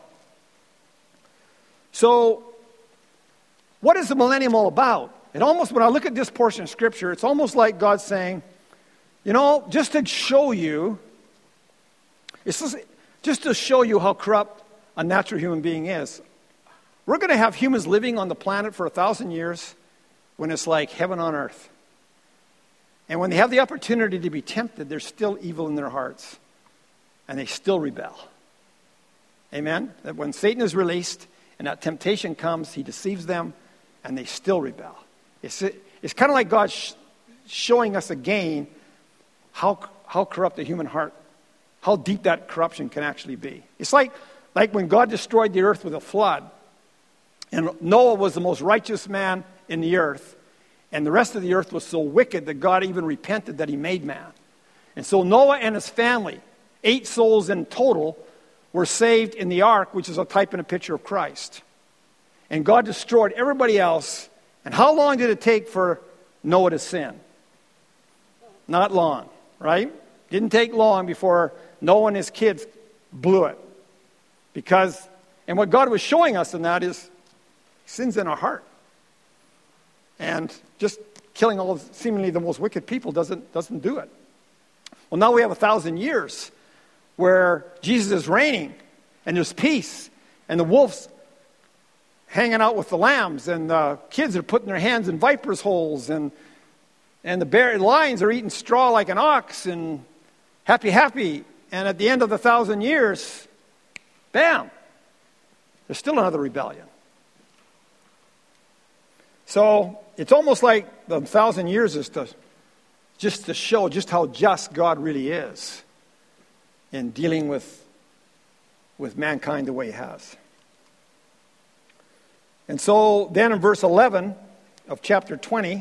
So, what is the millennium all about? It almost, when I look at this portion of Scripture, it's almost like God saying, you know, just to show you, it's just, just to show you how corrupt a natural human being is. We're going to have humans living on the planet for a thousand years when it's like heaven on earth. And when they have the opportunity to be tempted, there's still evil in their hearts. And they still rebel. Amen? That when Satan is released and that temptation comes, he deceives them, and they still rebel. It's, it's kind of like God sh- showing us again how how corrupt the human heart, how deep that corruption can actually be. It's like, like when God destroyed the earth with a flood, and Noah was the most righteous man in the earth, and the rest of the earth was so wicked that God even repented that he made man. And so Noah and his family, eight souls in total, were saved in the ark, which is a type and a picture of Christ. And God destroyed everybody else. And how long did it take for Noah to sin? Not long, right? Didn't take long before Noah and his kids blew it. Because, and what God was showing us in that is sin's in our heart. And just killing all seemingly the most wicked people doesn't doesn't do it. Well, now we have a thousand years where Jesus is reigning, and there's peace, and the wolves hanging out with the lambs, and the kids are putting their hands in vipers' holes, and and the bear lions are eating straw like an ox, and happy, happy. And at the end of the thousand years, bam, there's still another rebellion. So it's almost like the thousand years is to just to show just how just God really is in dealing with, with mankind the way he has. And so then in verse eleven of chapter twenty,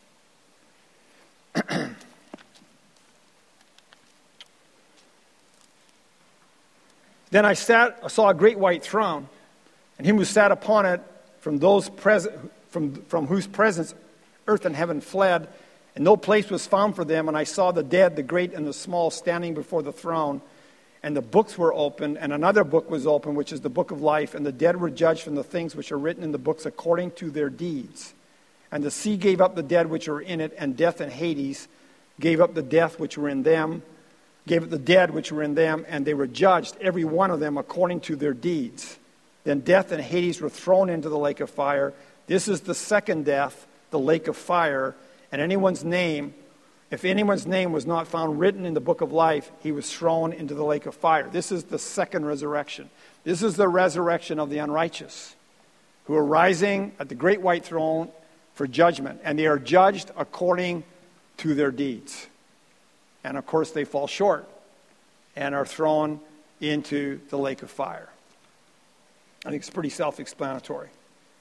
then I sat, I saw a great white throne, and him who sat upon it, from those present, from from whose presence earth and heaven fled, and no place was found for them. And I saw the dead, the great and the small, standing before the throne. And the books were opened, and another book was opened, which is the book of life. And the dead were judged from the things which are written in the books according to their deeds. And the sea gave up the dead which were in it, and death and Hades gave up the death which were in them, gave up the dead which were in them, and they were judged, every one of them, according to their deeds. Then death and Hades were thrown into the lake of fire. This is the second death, the lake of fire. And anyone's name, if anyone's name was not found written in the book of life, he was thrown into the lake of fire. This is the second resurrection. This is the resurrection of the unrighteous, who are rising at the great white throne for judgment. And they are judged according to their deeds. And of course they fall short and are thrown into the lake of fire. I think it's pretty self-explanatory.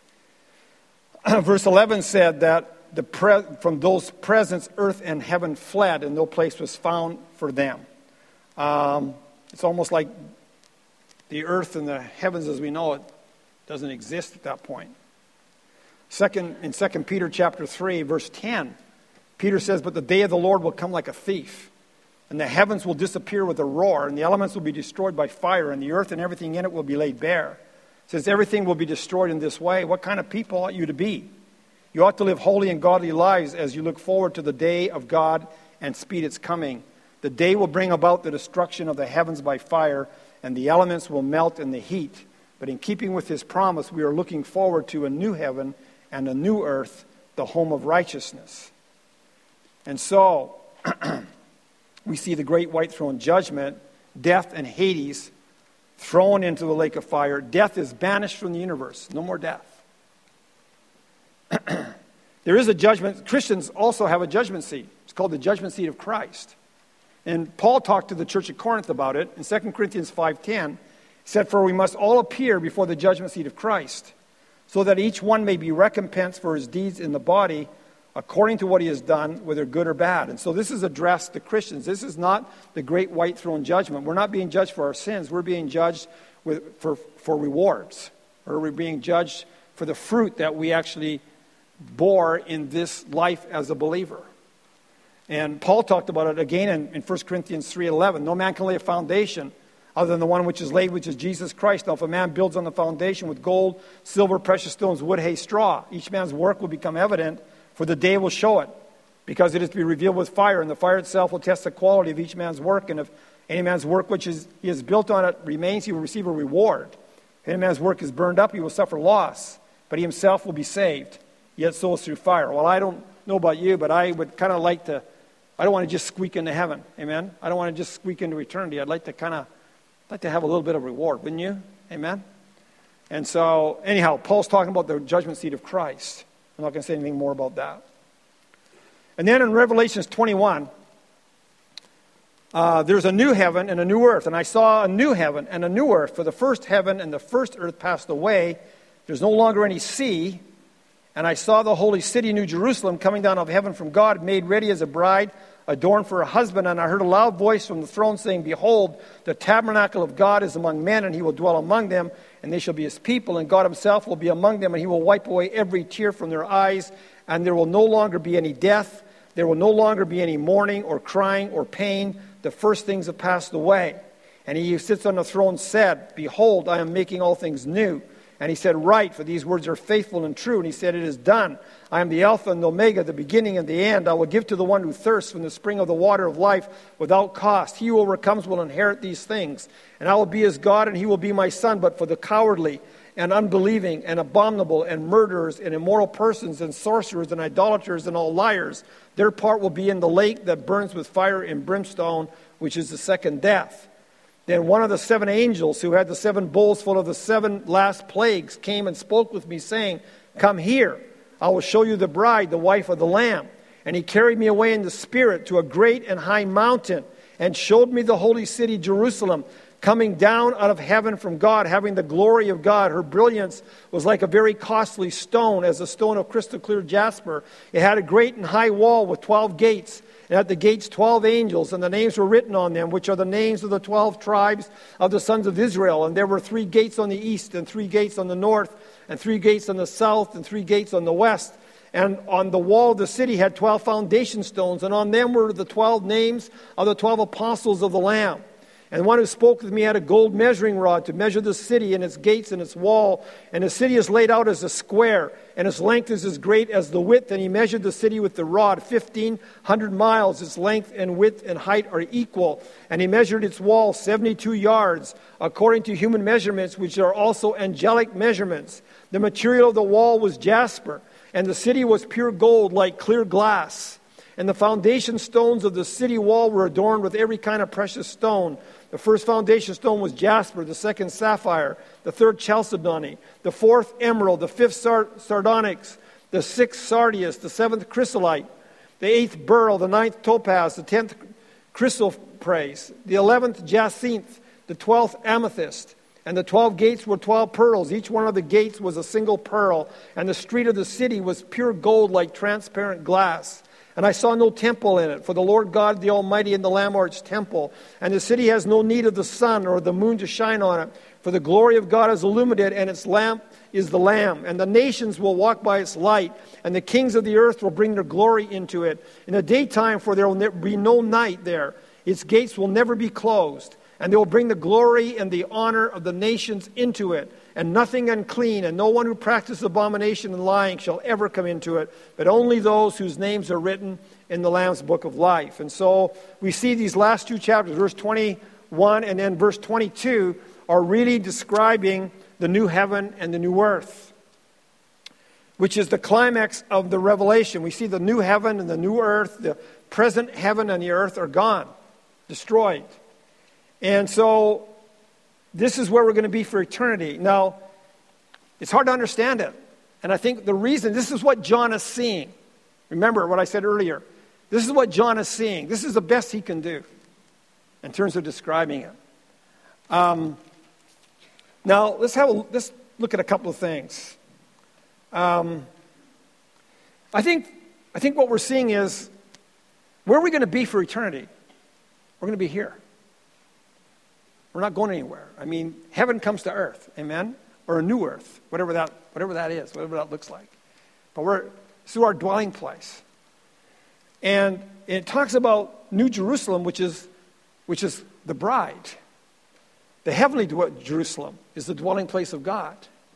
Verse eleven said that the pre- from those presence, earth and heaven fled, and no place was found for them. Um, it's almost like the earth and the heavens as we know it doesn't exist at that point. Second, in Second Peter chapter three, verse ten, Peter says, "But the day of the Lord will come like a thief, and the heavens will disappear with a roar, and the elements will be destroyed by fire, and the earth and everything in it will be laid bare. Since everything will be destroyed in this way, what kind of people ought you to be? You ought to live holy and godly lives as you look forward to the day of God and speed its coming. The day will bring about the destruction of the heavens by fire, and the elements will melt in the heat. But in keeping with his promise, we are looking forward to a new heaven and a new earth, the home of righteousness." And so, we see the great white throne judgment, death and Hades thrown into the lake of fire. Death is banished from the universe. No more death. There is a judgment. Christians also have a judgment seat. It's called the judgment seat of Christ. And Paul talked to the church at Corinth about it. In Second Corinthians five ten, he said, "For we must all appear before the judgment seat of Christ, so that each one may be recompensed for his deeds in the body, according to what he has done, whether good or bad." And so this is addressed to Christians. This is not the great white throne judgment. We're not being judged for our sins. We're being judged with, for, for rewards. Or we're being judged for the fruit that we actually bore in this life as a believer. And Paul talked about it again in, in First Corinthians three eleven. "No man can lay a foundation other than the one which is laid, which is Jesus Christ. Now if a man builds on the foundation with gold, silver, precious stones, wood, hay, straw, each man's work will become evident, for the day will show it, because it is to be revealed with fire, and the fire itself will test the quality of each man's work. And if any man's work which is, he has built on it remains, he will receive a reward. If any man's work is burned up, he will suffer loss, but he himself will be saved, yet so is through fire." Well, I don't know about you, but I would kind of like to, I don't want to just squeak into heaven, amen? I don't want to just squeak into eternity. I'd like to kind of, like to have a little bit of reward, wouldn't you? Amen? And so, anyhow, Paul's talking about the judgment seat of Christ. I'm not going to say anything more about that. And then in Revelation twenty-one, uh, there's a new heaven and a new earth. And I saw a new heaven and a new earth. For the first heaven and the first earth passed away. There's no longer any sea. And I saw the holy city, New Jerusalem, coming down out of heaven from God, made ready as a bride, adorned for her husband. And I heard a loud voice from the throne saying, Behold, the tabernacle of God is among men, and he will dwell among them, and they shall be his people. And God himself will be among them, and he will wipe away every tear from their eyes. And there will no longer be any death. There will no longer be any mourning or crying or pain. The first things have passed away. And he who sits on the throne said, Behold, I am making all things new. And he said, Write, for these words are faithful and true. And he said, It is done. I am the Alpha and the Omega, the beginning and the end. I will give to the one who thirsts from the spring of the water of life without cost. He who overcomes will inherit these things. And I will be his God, and he will be my son. But for the cowardly and unbelieving and abominable and murderers and immoral persons and sorcerers and idolaters and all liars, their part will be in the lake that burns with fire and brimstone, which is the second death. Then one of the seven angels who had the seven bowls full of the seven last plagues came and spoke with me, saying, Come here, I will show you the bride, the wife of the Lamb. And he carried me away in the Spirit to a great and high mountain, and showed me the holy city, Jerusalem, coming down out of heaven from God, having the glory of God. Her brilliance was like a very costly stone, as a stone of crystal clear jasper. It had a great and high wall with twelve gates. And at the gates twelve angels, and the names were written on them, which are the names of the twelve tribes of the sons of Israel. And there were three gates on the east, and three gates on the north, and three gates on the south, and three gates on the west. And on the wall of the city had twelve foundation stones, and on them were the twelve names of the twelve apostles of the Lamb. And one who spoke with me had a gold measuring rod to measure the city and its gates and its wall. And the city is laid out as a square, and its length is as great as the width. And he measured the city with the rod, fifteen hundred miles. Its length and width and height are equal. And he measured its wall seventy-two yards, according to human measurements, which are also angelic measurements. The material of the wall was jasper, and the city was pure gold like clear glass. And the foundation stones of the city wall were adorned with every kind of precious stone. The first foundation stone was jasper, the second sapphire, the third chalcedony, the fourth emerald, the fifth sard- sardonyx, the sixth sardius, the seventh chrysolite, the eighth beryl, the ninth topaz, the tenth chrysoprase, the eleventh jacinth, the twelfth amethyst. And the twelve gates were twelve pearls. Each one of the gates was a single pearl. And the street of the city was pure gold like transparent glass. And I saw no temple in it, for the Lord God, the Almighty, and the Lamb are its temple. And the city has no need of the sun or the moon to shine on it, for the glory of God has illuminated, and its lamp is the Lamb. And the nations will walk by its light, and the kings of the earth will bring their glory into it. In the daytime, for there will be no night there. Its gates will never be closed. And they will bring the glory and the honor of the nations into it. And nothing unclean, and no one who practices abomination and lying shall ever come into it, but only those whose names are written in the Lamb's book of life. And so we see these last two chapters, verse twenty-one and then verse twenty-two, are really describing the new heaven and the new earth, which is the climax of the revelation. We see the new heaven and the new earth. The present heaven and the earth are gone, destroyed. And so this is where we're going to be for eternity. Now, it's hard to understand it. And I think the reason, this is what John is seeing. Remember what I said earlier. This is what John is seeing. This is the best he can do in terms of describing it. Um, now, let's have a, let's look at a couple of things. Um, I think I think what we're seeing is, where are we going to be for eternity? We're going to be here. We're not going anywhere. I mean, heaven comes to earth, amen? Or a new earth, whatever that whatever that is, whatever that looks like. But we're through our dwelling place. And it talks about New Jerusalem, which is which is the bride. The heavenly Jerusalem is the dwelling place of God.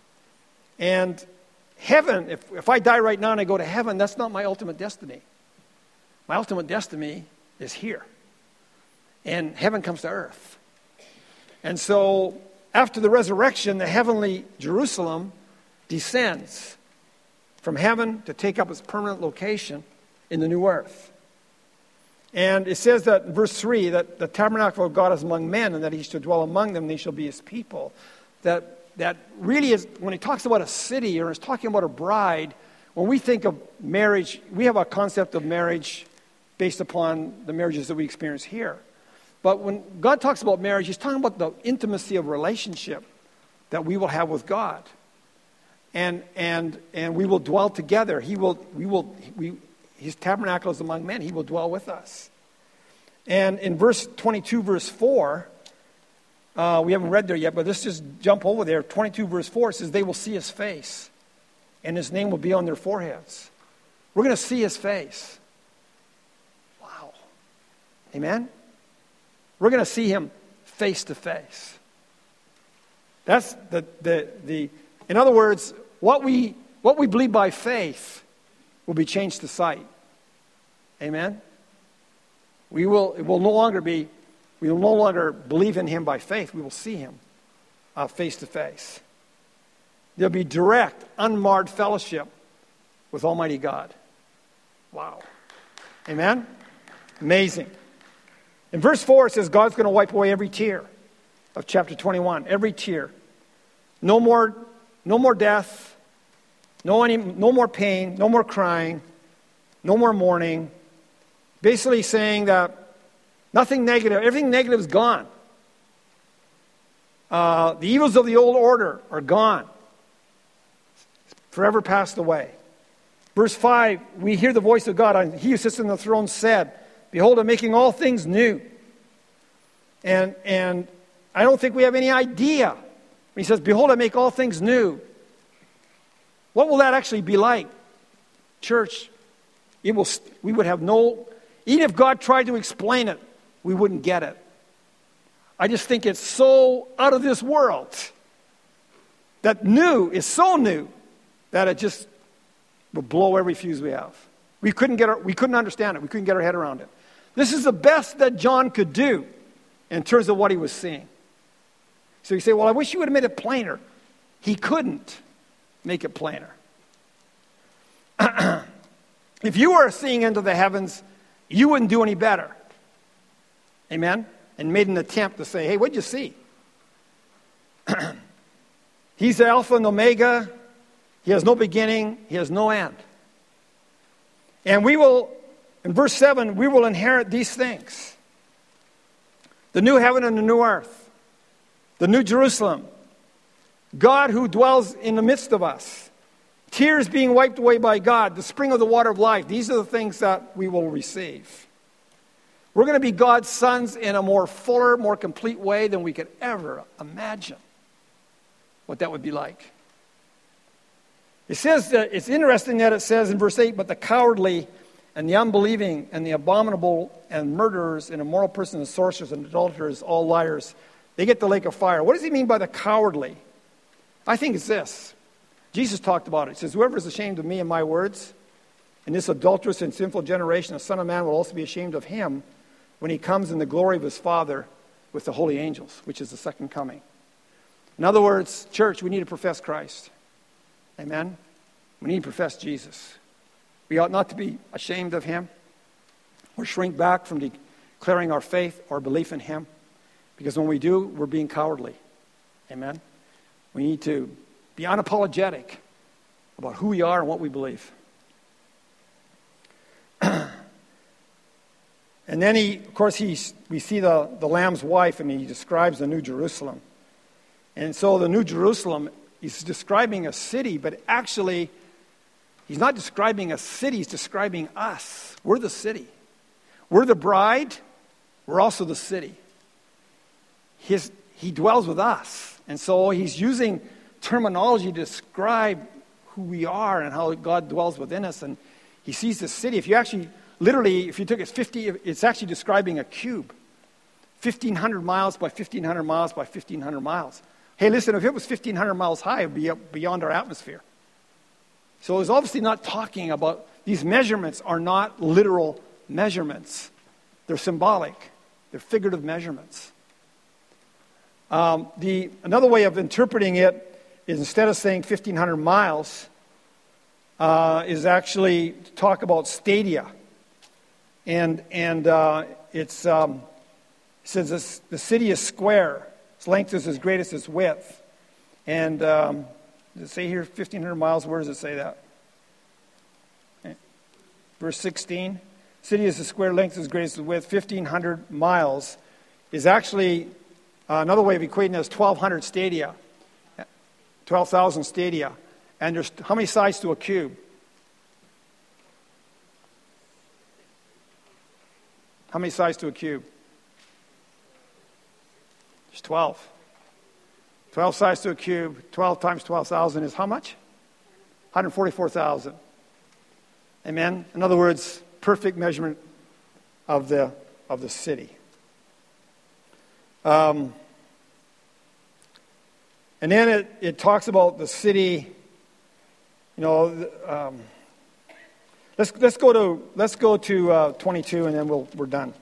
And heaven, if, if I die right now and I go to heaven, that's not my ultimate destiny. My ultimate destiny is here. And heaven comes to earth. And so, after the resurrection, the heavenly Jerusalem descends from heaven to take up its permanent location in the new earth. And it says that in verse three, that the tabernacle of God is among men, and that he shall dwell among them, and they shall be his people. That, that really is, when he talks about a city, or he's talking about a bride, when we think of marriage, we have a concept of marriage based upon the marriages that we experience here. But when God talks about marriage, he's talking about the intimacy of relationship that we will have with God. And and and we will dwell together. He will we will we his tabernacle is among men. He will dwell with us. And in verse twenty-two, verse four, uh, we haven't read there yet, but let's just jump over there. twenty-two, verse four, it says, they will see his face, and his name will be on their foreheads. We're going to see his face. Wow. Amen? We're going to see him face to face. That's the, the, the, in other words, what we, what we believe by faith will be changed to sight. Amen? We will, it will no longer be, we will no longer believe in him by faith. We will see him uh, face to face. There'll be direct, unmarred fellowship with Almighty God. Wow. Amen? Amazing. In verse four, it says God's going to wipe away every tear of chapter twenty-one. Every tear. No more, no more death. No, any, no more pain. No more crying. No more mourning. Basically saying that nothing negative, everything negative is gone. Uh, the evils of the old order are gone. Forever passed away. Verse five, we hear the voice of God. He who sits on the throne said, behold, I'm making all things new. And, and I don't think we have any idea. When he says, behold, I make all things new. What will that actually be like? Church, it will. We would have no, even if God tried to explain it, we wouldn't get it. I just think it's so out of this world. That new is so new that it just will blow every fuse we have. We couldn't get our, we couldn't understand it. We couldn't get our head around it. This is the best that John could do in terms of what he was seeing. So you say, well, I wish you would have made it plainer. He couldn't make it plainer. If you were seeing into the heavens, you wouldn't do any better. Amen? And made an attempt to say, hey, what'd you see? He's the Alpha and Omega. He has no beginning. He has no end. And we will, in verse seven, we will inherit these things. The new heaven and the new earth. The new Jerusalem. God who dwells in the midst of us. Tears being wiped away by God. The spring of the water of life. These are the things that we will receive. We're going to be God's sons in a more fuller, more complete way than we could ever imagine what that would be like. It says that it's interesting that it says in verse eight, but the cowardly and the unbelieving and the abominable and murderers and immoral persons and sorcerers and adulterers, all liars, they get the lake of fire. What does he mean by the cowardly? I think it's this. Jesus talked about it. He says, whoever is ashamed of me and my words, in this adulterous and sinful generation, the Son of Man will also be ashamed of him when he comes in the glory of his Father with the holy angels, which is the second coming. In other words, church, we need to profess Christ. Amen? We need to profess Jesus. We ought not to be ashamed of him or shrink back from declaring our faith or belief in him, because when we do, we're being cowardly. Amen? We need to be unapologetic about who we are and what we believe. And then he, of course, he, we see the, the Lamb's wife, and he describes the New Jerusalem. And so the New Jerusalem, he's describing a city, but actually, he's not describing a city, he's describing us. We're the city. We're the bride, we're also the city. His, he dwells with us. And so he's using terminology to describe who we are and how God dwells within us. And he sees the city. If you actually, literally, if you took it fifty, it's actually describing a cube. fifteen hundred miles by fifteen hundred miles by fifteen hundred miles. Hey, listen, if it was fifteen hundred miles high, it would be up beyond our atmosphere. So it's obviously not talking about, these measurements are not literal measurements. They're symbolic. They're figurative measurements. Um, the another way of interpreting it is, instead of saying fifteen hundred miles, uh, is actually to talk about stadia. And and uh, it's um, it says this, the city is square. Its length is as great as its width. And um, does it say here fifteen hundred miles? Where does it say that? verse sixteen. City is the square length as great as the width. fifteen hundred miles is actually uh, another way of equating it is twelve hundred stadia. twelve thousand stadia. And there's how many sides to a cube? How many sides to a cube? There's twelve. twelve sides to a cube. twelve times twelve thousand is how much? one hundred forty-four thousand. Amen? In other words, perfect measurement of the of the city. Um, and then it, it talks about the city. You know, um, let's let's go to let's go to uh, twenty-two, and then we'll we're done.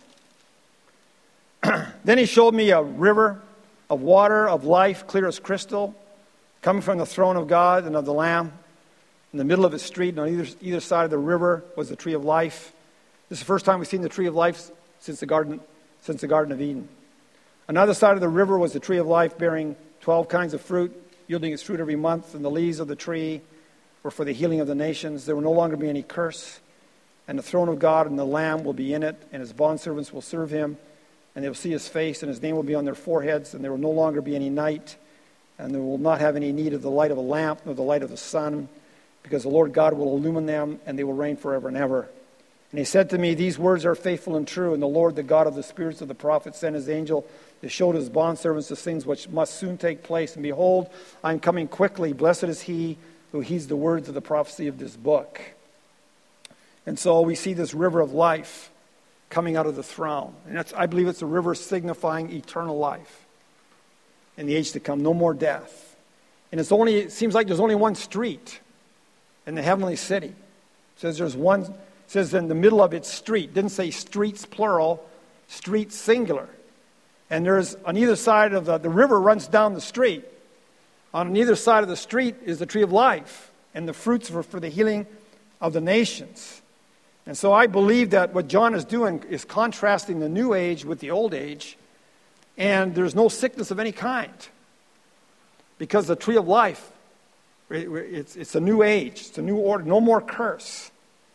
Then he showed me a river of water of life, clear as crystal, coming from the throne of God and of the Lamb. In the middle of its street, and on either either side of the river was the tree of life. This is the first time we've seen the tree of life since the garden since the Garden of Eden. On the other side of the river was the tree of life, bearing twelve kinds of fruit, yielding its fruit every month, and the leaves of the tree were for the healing of the nations. There will no longer be any curse, and the throne of God and the Lamb will be in it, and his bondservants will serve him, and they will see his face, and his name will be on their foreheads, and there will no longer be any night, and they will not have any need of the light of a lamp, nor the light of the sun, because the Lord God will illumine them, and they will reign forever and ever. And he said to me, these words are faithful and true, and the Lord, the God of the spirits of the prophets, sent his angel to show to his bondservants the things which must soon take place. And behold, I am coming quickly. Blessed is he who heeds the words of the prophecy of this book. And so we see this river of life coming out of the throne. And that's, I believe it's a river signifying eternal life in the age to come. No more death. And it's only, it seems like there's only one street in the heavenly city. It says there's one, it says in the middle of its street. It didn't say streets plural, streets singular. And there's, on either side of the, the river runs down the street. On either side of the street is the tree of life, and the fruits for, for the healing of the nations. And so I believe that what John is doing is contrasting the new age with the old age, and there's no sickness of any kind. Because the tree of life, It's, it's a new age. It's a new order. No more curse.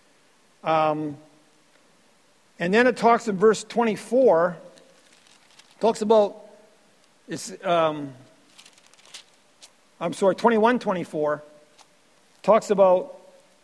Um, and then it talks in verse twenty-four, talks about, it's, um, I'm sorry, twenty-one, twenty-four, talks about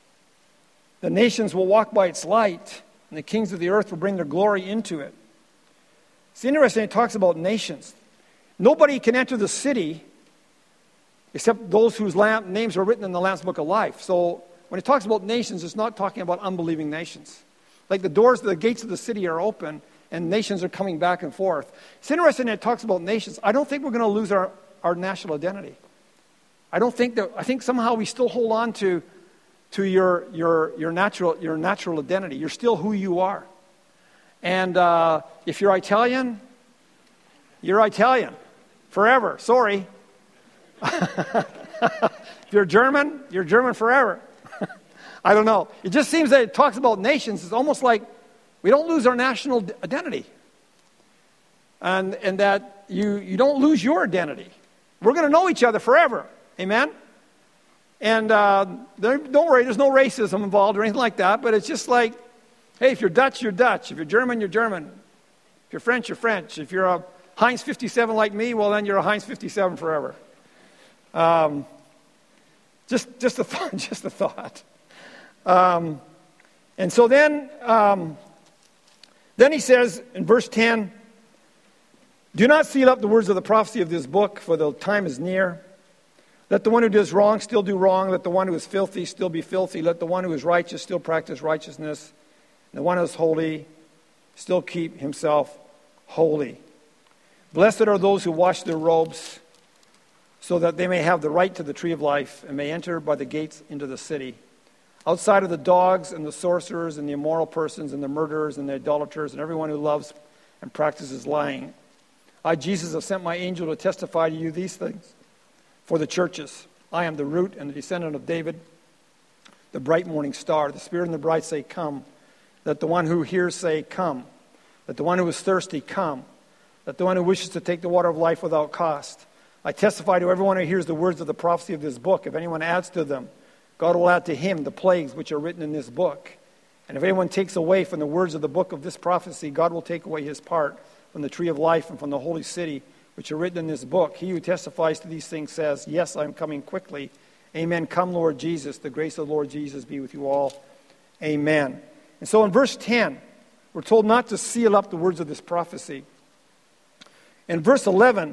the nations will walk by its light, and the kings of the earth will bring their glory into it. It's interesting, it talks about nations. Nobody can enter the city except those whose lamb, names are written in the Lamb's Book of Life. So when it talks about nations, it's not talking about unbelieving nations. Like the doors, the gates of the city are open, and nations are coming back and forth. It's interesting that it talks about nations. I don't think we're going to lose our, our national identity. I don't think that, I think somehow we still hold on to, to your, your, your, natural, your natural identity. You're still who you are. And uh, if you're Italian, you're Italian. Forever. Sorry. If you're German, you're German forever. I don't know. It just seems that it talks about nations. It's almost like we don't lose our national identity. And and that you, you don't lose your identity. We're going to know each other forever. Amen? And uh, there, don't worry, there's no racism involved or anything like that. But it's just like, hey, if you're Dutch, you're Dutch. If you're German, you're German. If you're French, you're French. If you're a Heinz fifty-seven like me, well, then you're a Heinz fifty-seven forever. Um, just, just a thought. Just a thought. Um, and so then, um, then he says in verse ten, "Do not seal up the words of the prophecy of this book, for the time is near. Let the one who does wrong still do wrong. Let the one who is filthy still be filthy. Let the one who is righteous still practice righteousness. And the one who is holy still keep himself holy. Blessed are those who wash their robes, so that they may have the right to the tree of life and may enter by the gates into the city. Outside of the dogs and the sorcerers and the immoral persons and the murderers and the idolaters and everyone who loves and practices lying. I, Jesus, have sent my angel to testify to you these things for the churches. I am the root and the descendant of David, the bright morning star. The Spirit and the bride say, come. Let the one who hears say, come. Let the one who is thirsty come. Let the one who wishes to take the water of life without cost. I testify to everyone who hears the words of the prophecy of this book. If anyone adds to them, God will add to him the plagues which are written in this book. And if anyone takes away from the words of the book of this prophecy, God will take away his part from the tree of life and from the holy city, which are written in this book. He who testifies to these things says, yes, I am coming quickly. Amen. Come, Lord Jesus. The grace of the Lord Jesus be with you all. Amen. And so in verse ten, we're told not to seal up the words of this prophecy. In verse eleven,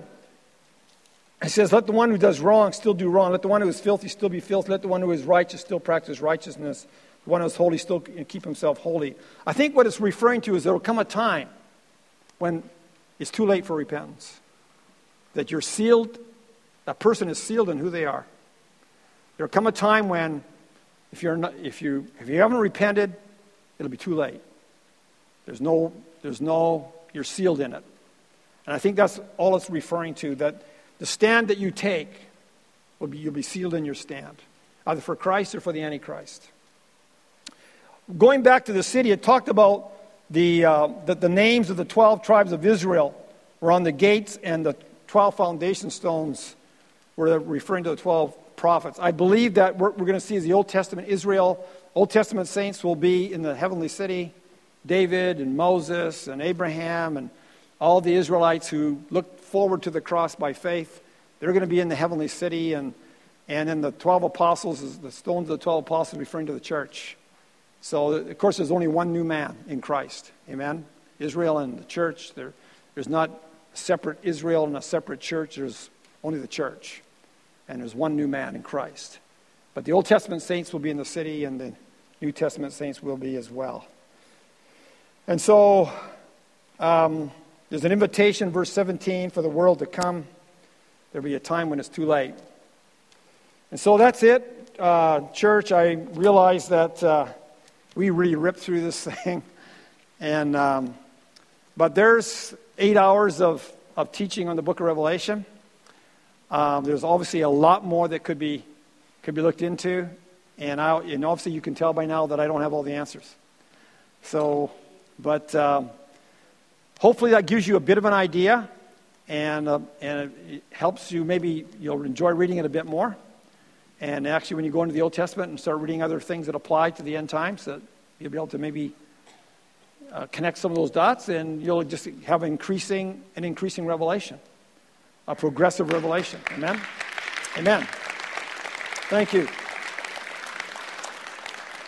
it says, let the one who does wrong still do wrong. Let the one who is filthy still be filthy. Let the one who is righteous still practice righteousness. The one who is holy still keep himself holy. I think what it's referring to is there will come a time when it's too late for repentance. That you're sealed, that person is sealed in who they are. There will come a time when if you're not, if you if you haven't repented, it'll be too late. There's no there's no you're sealed in it. And I think that's all it's referring to, that the stand that you take will be you'll be sealed in your stand, either for Christ or for the Antichrist. Going back to the city, it talked about the uh, that the names of the twelve tribes of Israel were on the gates, and the twelve foundation stones were referring to the twelve prophets. I believe that what we're going to see is the Old Testament Israel. Old Testament saints will be in the heavenly city. David and Moses and Abraham and all the Israelites who looked forward to the cross by faith, they're going to be in the heavenly city. And, and then the twelve apostles, the stones of the twelve apostles referring to the church. So, of course, there's only one new man in Christ. Amen? Israel and the church. There, there's not a separate Israel and a separate church. There's only the church. And there's one new man in Christ. But the Old Testament saints will be in the city, and the New Testament saints will be as well. And so, um, there's an invitation, verse seventeen, for the world to come. There'll be a time when it's too late. And so that's it, uh, church. I realize that uh, we really ripped through this thing. and um, But there's eight hours of, of teaching on the book of Revelation. Um, there's obviously a lot more that could be could be looked into, and I and obviously you can tell by now that I don't have all the answers. So, but um, hopefully that gives you a bit of an idea, and uh, and it helps you. Maybe you'll enjoy reading it a bit more. And actually, when you go into the Old Testament and start reading other things that apply to the end times, that you'll be able to maybe uh, connect some of those dots, and you'll just have increasing an increasing revelation. A progressive revelation. Amen? Amen. Thank you.